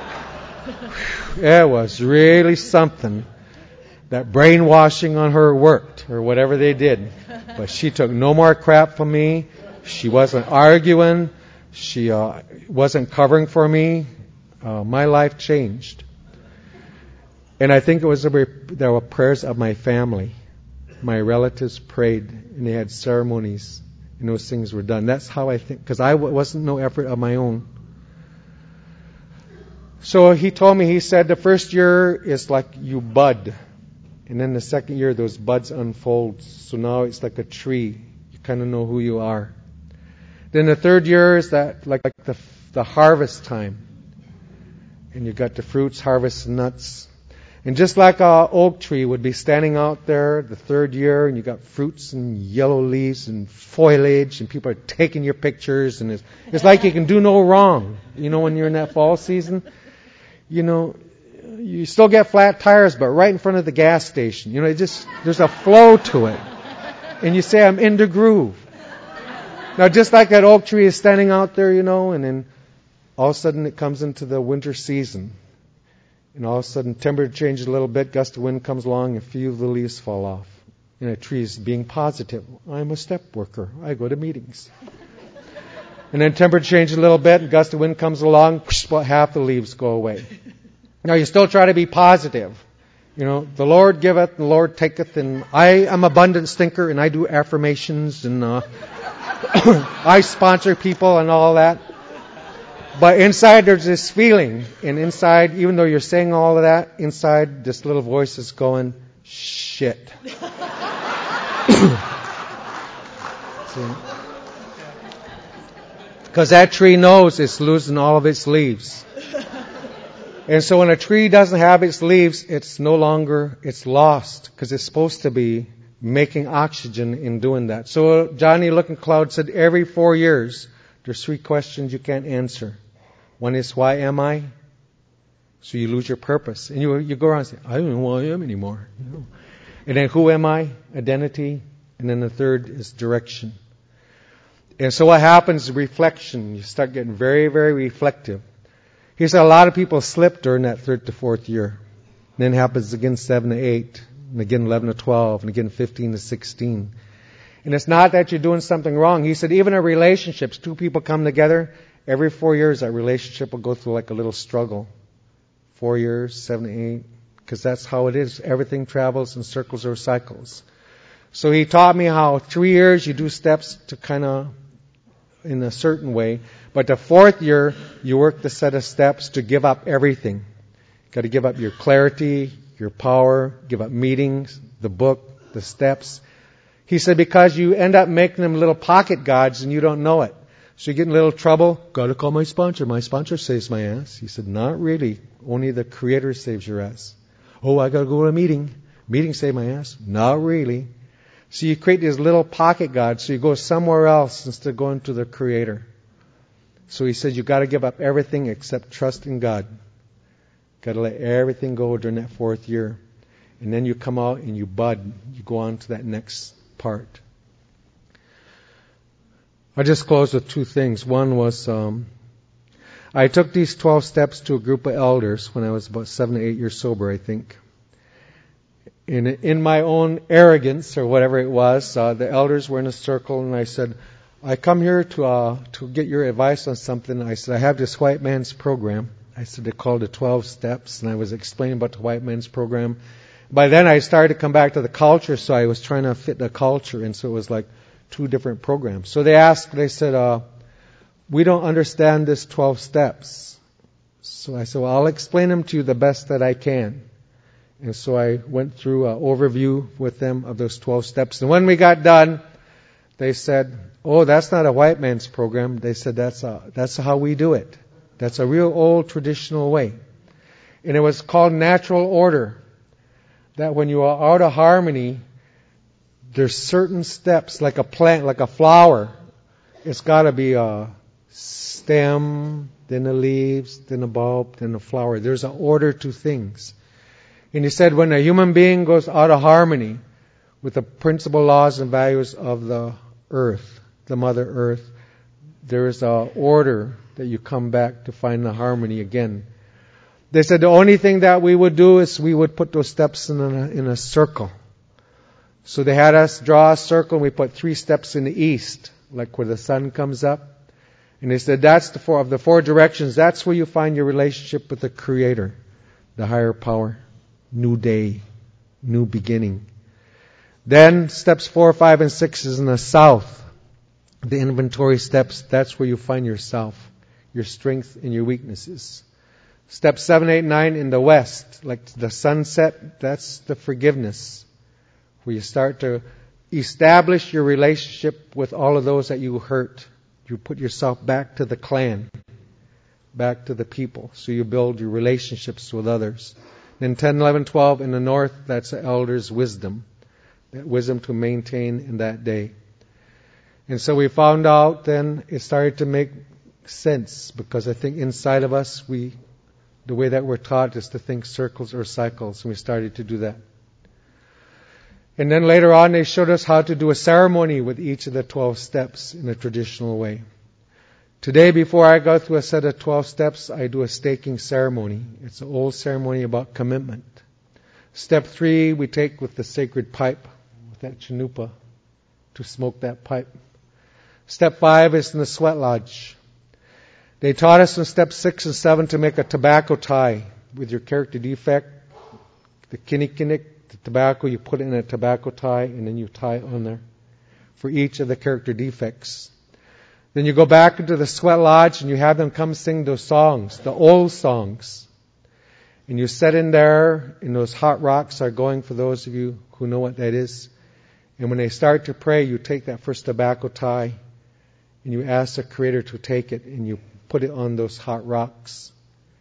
It was really something. That brainwashing on her worked, or whatever they did. But she took no more crap from me. She wasn't arguing. She wasn't covering for me. My life changed. And I think it was there were prayers of my family. My relatives prayed, and they had ceremonies. And those things were done. That's how I think, because I wasn't no effort of my own. So he told me, he said the first year is like you bud. And then the second year, those buds unfold. So now it's like a tree. You kind of know who you are. Then the third year is that like the harvest time. And you got the fruits, harvest, and nuts. And just like a oak tree would be standing out there the third year, and you got fruits and yellow leaves and foliage, and people are taking your pictures, and it's like you can do no wrong. You know, when you're in that fall season, you know, you still get flat tires, but right in front of the gas station. You know, there's a flow to it. And you say, I'm in the groove. Now, just like that oak tree is standing out there, you know, and then all of a sudden it comes into the winter season. And all of a sudden temperature changes a little bit, gust of wind comes along, and a few of the leaves fall off. And a tree is being positive. I'm a step worker. I go to meetings. And then temperature changes a little bit, and gust of wind comes along, about half the leaves go away. Now you still try to be positive. You know, the Lord giveth, the Lord taketh, and I am abundance thinker, and I do affirmations, and I sponsor people and all that. But inside there's this feeling, and inside, even though you're saying all of that, inside this little voice is going, shit. Because that tree knows it's losing all of its leaves. And so when a tree doesn't have its leaves, it's lost, because it's supposed to be making oxygen in doing that. So Johnny Looking Cloud said every 4 years, there's 3 questions you can't answer. One is, why am I? So you lose your purpose. And you go around and say, I don't know who I am anymore. You know? And then who am I? Identity. And then the third is direction. And so what happens is reflection. You start getting very, very reflective. He said a lot of people slip during that 3rd to 4th year. And then it happens again 7 to 8. And again 11 to 12. And again 15 to 16. And it's not that you're doing something wrong. He said even in relationships, 2 people come together. Every 4 years, that relationship will go through like a little struggle. 4 years, 7 to 8. Because that's how it is. Everything travels in circles or cycles. So he taught me how 3 years you do steps to kind of in a certain way. But the 4th year, you work the set of steps to give up everything. You've got to give up your clarity, your power, give up meetings, the book, the steps. He said because you end up making them little pocket gods and you don't know it. So you get in a little trouble, got to call my sponsor. My sponsor saves my ass. He said, not really. Only the Creator saves your ass. Oh, I got to go to a meeting. Meeting save my ass. Not really. So you create these little pocket gods. So you go somewhere else instead of going to the Creator. So he said, you got to give up everything except trust in God. Got to let everything go during that 4th year. And then you come out and you bud. You go on to that next part. I just closed with 2 things. One was, I took these 12 steps to a group of elders when I was about 7 to 8 years sober, I think. In my own arrogance or whatever it was, the elders were in a circle, and I said, I come here to get your advice on something. I said, I have this white man's program. I said, they called it 12 steps, and I was explaining about the white man's program. By then I started to come back to the culture, so I was trying to fit the culture, and so it was like 2 different programs. So they said, we don't understand this 12 steps. So I said, well, I'll explain them to you the best that I can. And so I went through an overview with them of those 12 steps. And when we got done, they said, oh, that's not a white man's program. They said, that's how we do it. That's a real old traditional way. And it was called natural order. That when you are out of harmony, there's certain steps, like a plant, like a flower. It's got to be a stem, then the leaves, then the bulb, then the flower. There's an order to things. And he said when a human being goes out of harmony with the principal laws and values of the earth, the Mother Earth, there is an order that you come back to find the harmony again. They said the only thing that we would do is we would put those steps in a circle. So they had us draw a circle, and we put 3 steps in the east, like where the sun comes up. And they said that's the 4 directions. That's where you find your relationship with the Creator, the higher power, new day, new beginning. Then steps 4, 5, and 6 is in the south. The inventory steps, that's where you find yourself, your strength and your weaknesses. Step 7, 8, 9 in the west, like the sunset, that's the forgiveness. Where you start to establish your relationship with all of those that you hurt. You put yourself back to the clan, back to the people. So you build your relationships with others. Then 10, 11, 12 in the north, that's the elder's wisdom. That wisdom to maintain in that day. And so we found out then it started to make sense, because I think inside of us, the way that we're taught is to think circles or cycles, and we started to do that. And then later on, they showed us how to do a ceremony with each of the 12 steps in a traditional way. Today, before I go through a set of 12 steps, I do a staking ceremony. It's an old ceremony about commitment. Step 3, we take with the sacred pipe, with that chanupa, to smoke that pipe. Step 5 is in the sweat lodge. They taught us in step 6 and 7 to make a tobacco tie with your character defect. The kinnikinnick, the tobacco, you put it in a tobacco tie and then you tie it on there for each of the character defects. Then you go back into the sweat lodge and you have them come sing those songs, the old songs. And you sit in there and those hot rocks are going, for those of you who know what that is. And when they start to pray, you take that first tobacco tie and you ask the Creator to take it and you put it on those hot rocks.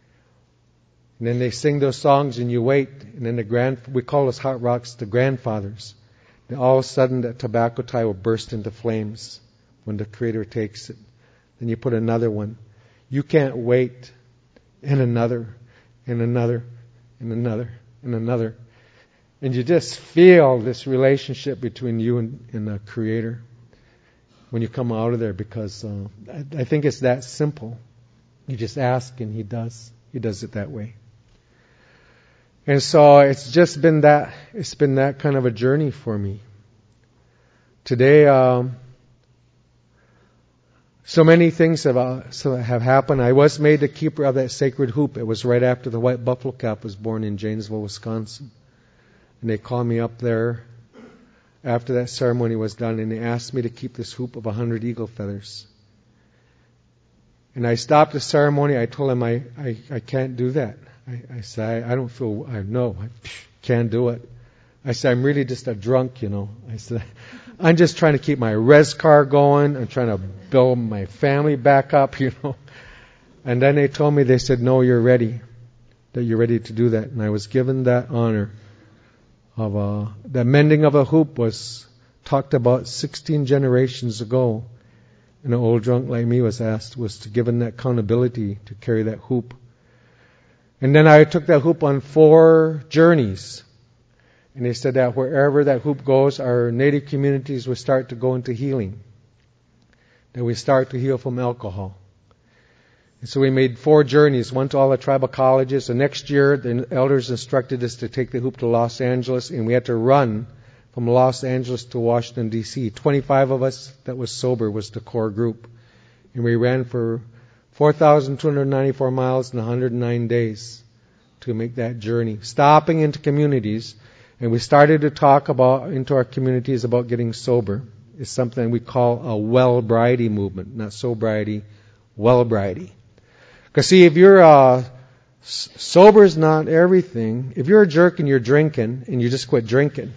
And then they sing those songs and you wait. And then we call those hot rocks the grandfathers. And all of a sudden that tobacco tie will burst into flames when the Creator takes it. Then you put another one. You can't wait. And another, and another, and another, and another. And you just feel this relationship between you and the Creator when you come out of there, because I think it's that simple. You just ask and He does. He does it that way. And so it's been that kind of a journey for me. Today, so many things have happened. I was made the keeper of that sacred hoop. It was right after the white buffalo calf was born in Janesville, Wisconsin. And they called me up there after that ceremony was done, and they asked me to keep this hoop of 100 eagle feathers. And I stopped the ceremony. I told him I can't do that. I said, I can't do it. I said, I'm really just a drunk, I said, I'm just trying to keep my res car going. I'm trying to build my family back up, And then they told me, they said, no, you're ready. That you're ready to do that. And I was given that honor of the mending of a hoop was talked about 16 generations ago. And an old drunk like me was given that accountability to carry that hoop. And then I took that hoop on 4 journeys. And they said that wherever that hoop goes, our native communities will start to go into healing. That we start to heal from alcohol. And so we made 4 journeys, one to all the tribal colleges. The next year, the elders instructed us to take the hoop to Los Angeles, and we had to run from Los Angeles to Washington, D.C. 25 of us that was sober was the core group. And we ran for 4,294 miles in 109 days to make that journey, stopping into communities. And we started to talk into our communities about getting sober. It's something we call a well-briety movement, not sobriety, well-briety. Because see, if you're sober is not everything. If you're a jerk and you're drinking and you just quit drinking,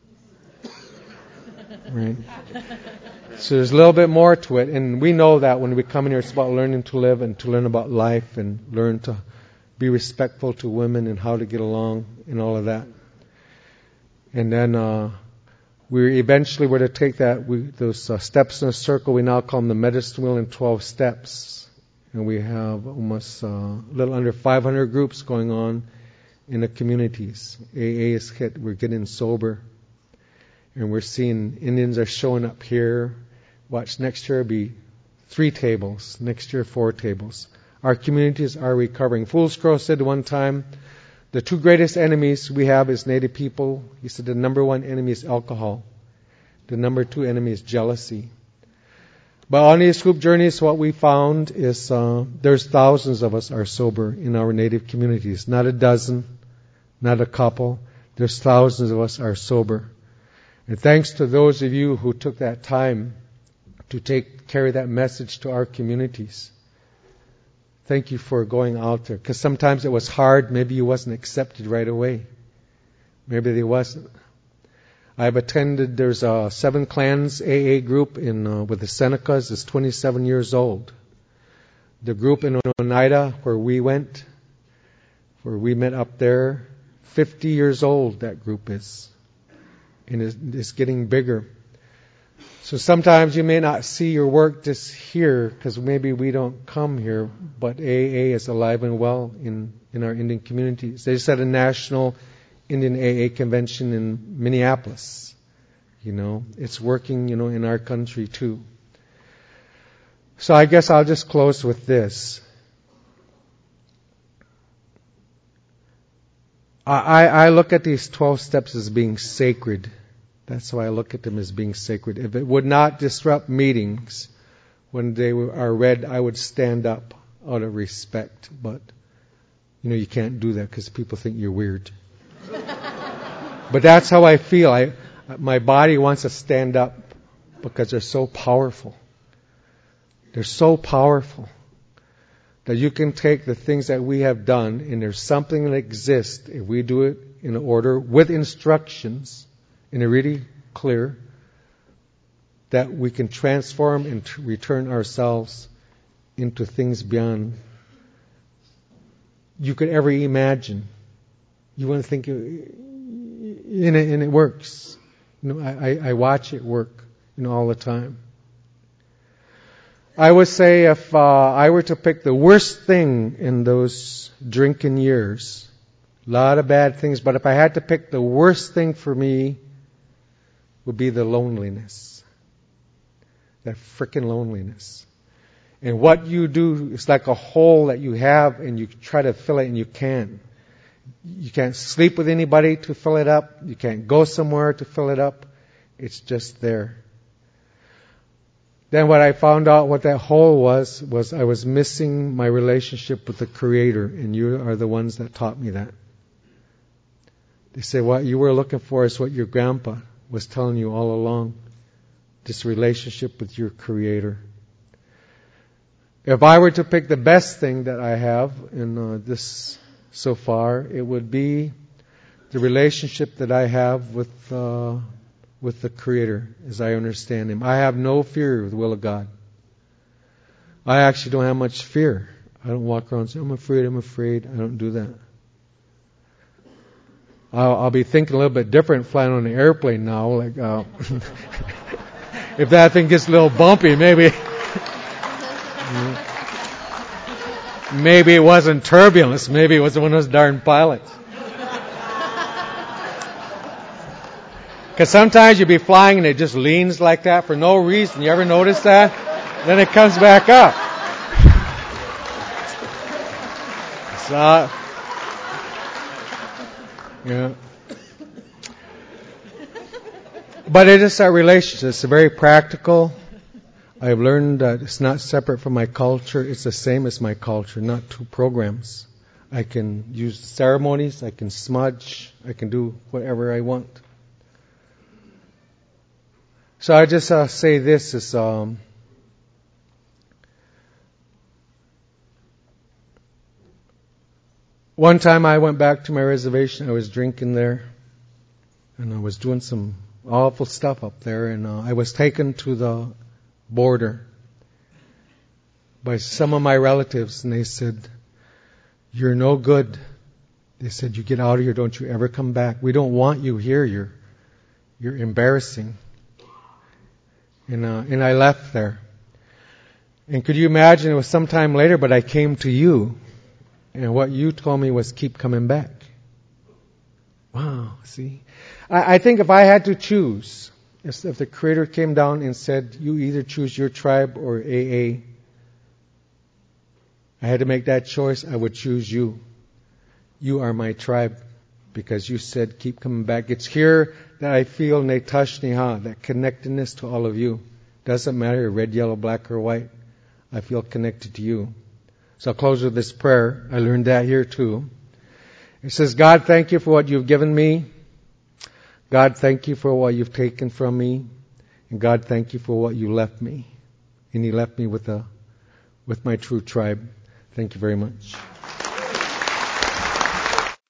right? So there's a little bit more to it, and we know that when we come in here, it's about learning to live and to learn about life and learn to be respectful to women and how to get along and all of that. And then we eventually were to take those steps in a circle. We now call them the medicine wheel in 12 steps. And we have almost a little under 500 groups going on in the communities. AA is hit. We're getting sober. And we're seeing Indians are showing up here. Watch, next year be 3 tables. Next year 4 tables. Our communities are recovering. Fool's Crow said one time, the 2 greatest enemies we have is Native people. He said the number 1 enemy is alcohol. The number 2 enemy is jealousy. But on these group journeys, what we found is there's thousands of us are sober in our Native communities. Not a dozen, not a couple. There's thousands of us are sober. And thanks to those of you who took that time to carry that message to our communities. Thank you for going out there. Because sometimes it was hard. Maybe you wasn't accepted right away. Maybe they wasn't. I've attended, there's a Seven Clans AA group with the Senecas. It's 27 years old. The group in Oneida where we met up there, 50 years old that group is. And it's getting bigger. So sometimes you may not see your work just here because maybe we don't come here, but AA is alive and well in our Indian communities. They just had a national Indian AA convention in Minneapolis. It's working, in our country too. So I guess I'll just close with this. I look at these 12 steps as being sacred. That's why I look at them as being sacred. If it would not disrupt meetings when they are read, I would stand up out of respect. But, you can't do that because people think you're weird. But that's how I feel. My body wants to stand up because they're so powerful. They're so powerful that you can take the things that we have done, and there's something that exists if we do it in order with instructions, in a really clear, that we can transform and return ourselves into things beyond you could ever imagine. You want to think, and it works. I watch it work, all the time. I would say if I were to pick the worst thing in those drinking years, a lot of bad things, but if I had to pick the worst thing for me, would be the loneliness. That frickin' loneliness. And what you do is like a hole that you have and you try to fill it and you can't. You can't sleep with anybody to fill it up. You can't go somewhere to fill it up. It's just there. Then what I found out what that hole was I was missing my relationship with the Creator, and you are the ones that taught me that. They say what you were looking for is what your grandpa was telling you all along. This relationship with your Creator. If I were to pick the best thing that I have in this so far, it would be the relationship that I have with the Creator, as I understand Him. I have no fear of the will of God. I actually don't have much fear. I don't walk around saying, I'm afraid. I don't do that. I'll be thinking a little bit different flying on an airplane now. Like, if that thing gets a little bumpy, maybe it wasn't turbulence. Maybe it was one of those darn pilots. Because sometimes you'll be flying and it just leans like that for no reason. You ever notice that? Then it comes back up. So, yeah. But it is our relationship. It's very practical. I've learned that it's not separate from my culture. It's the same as my culture, not two programs. I can use ceremonies. I can smudge. I can do whatever I want. So I just say this is one time I went back to my reservation. I was drinking there, and I was doing some awful stuff up there, and I was taken to the border by some of my relatives, and they said, "You're no good." They said, "You get out of here. Don't you ever come back. We don't want you here. You're embarrassing." And I left there. And could you imagine, it was some time later, but I came to you. And what you told me was keep coming back. Wow, see? I think if I had to choose, if the Creator came down and said, you either choose your tribe or AA, I had to make that choice, I would choose you. You are my tribe. Because you said, keep coming back. It's here that I feel Netash Neha, that connectedness to all of you. Doesn't matter, red, yellow, black, or white. I feel connected to you. So I'll close with this prayer. I learned that here too. It says, God, thank you for what you've given me. God, thank you for what you've taken from me. And God, thank you for what you left me. And you left me with my true tribe. Thank you very much.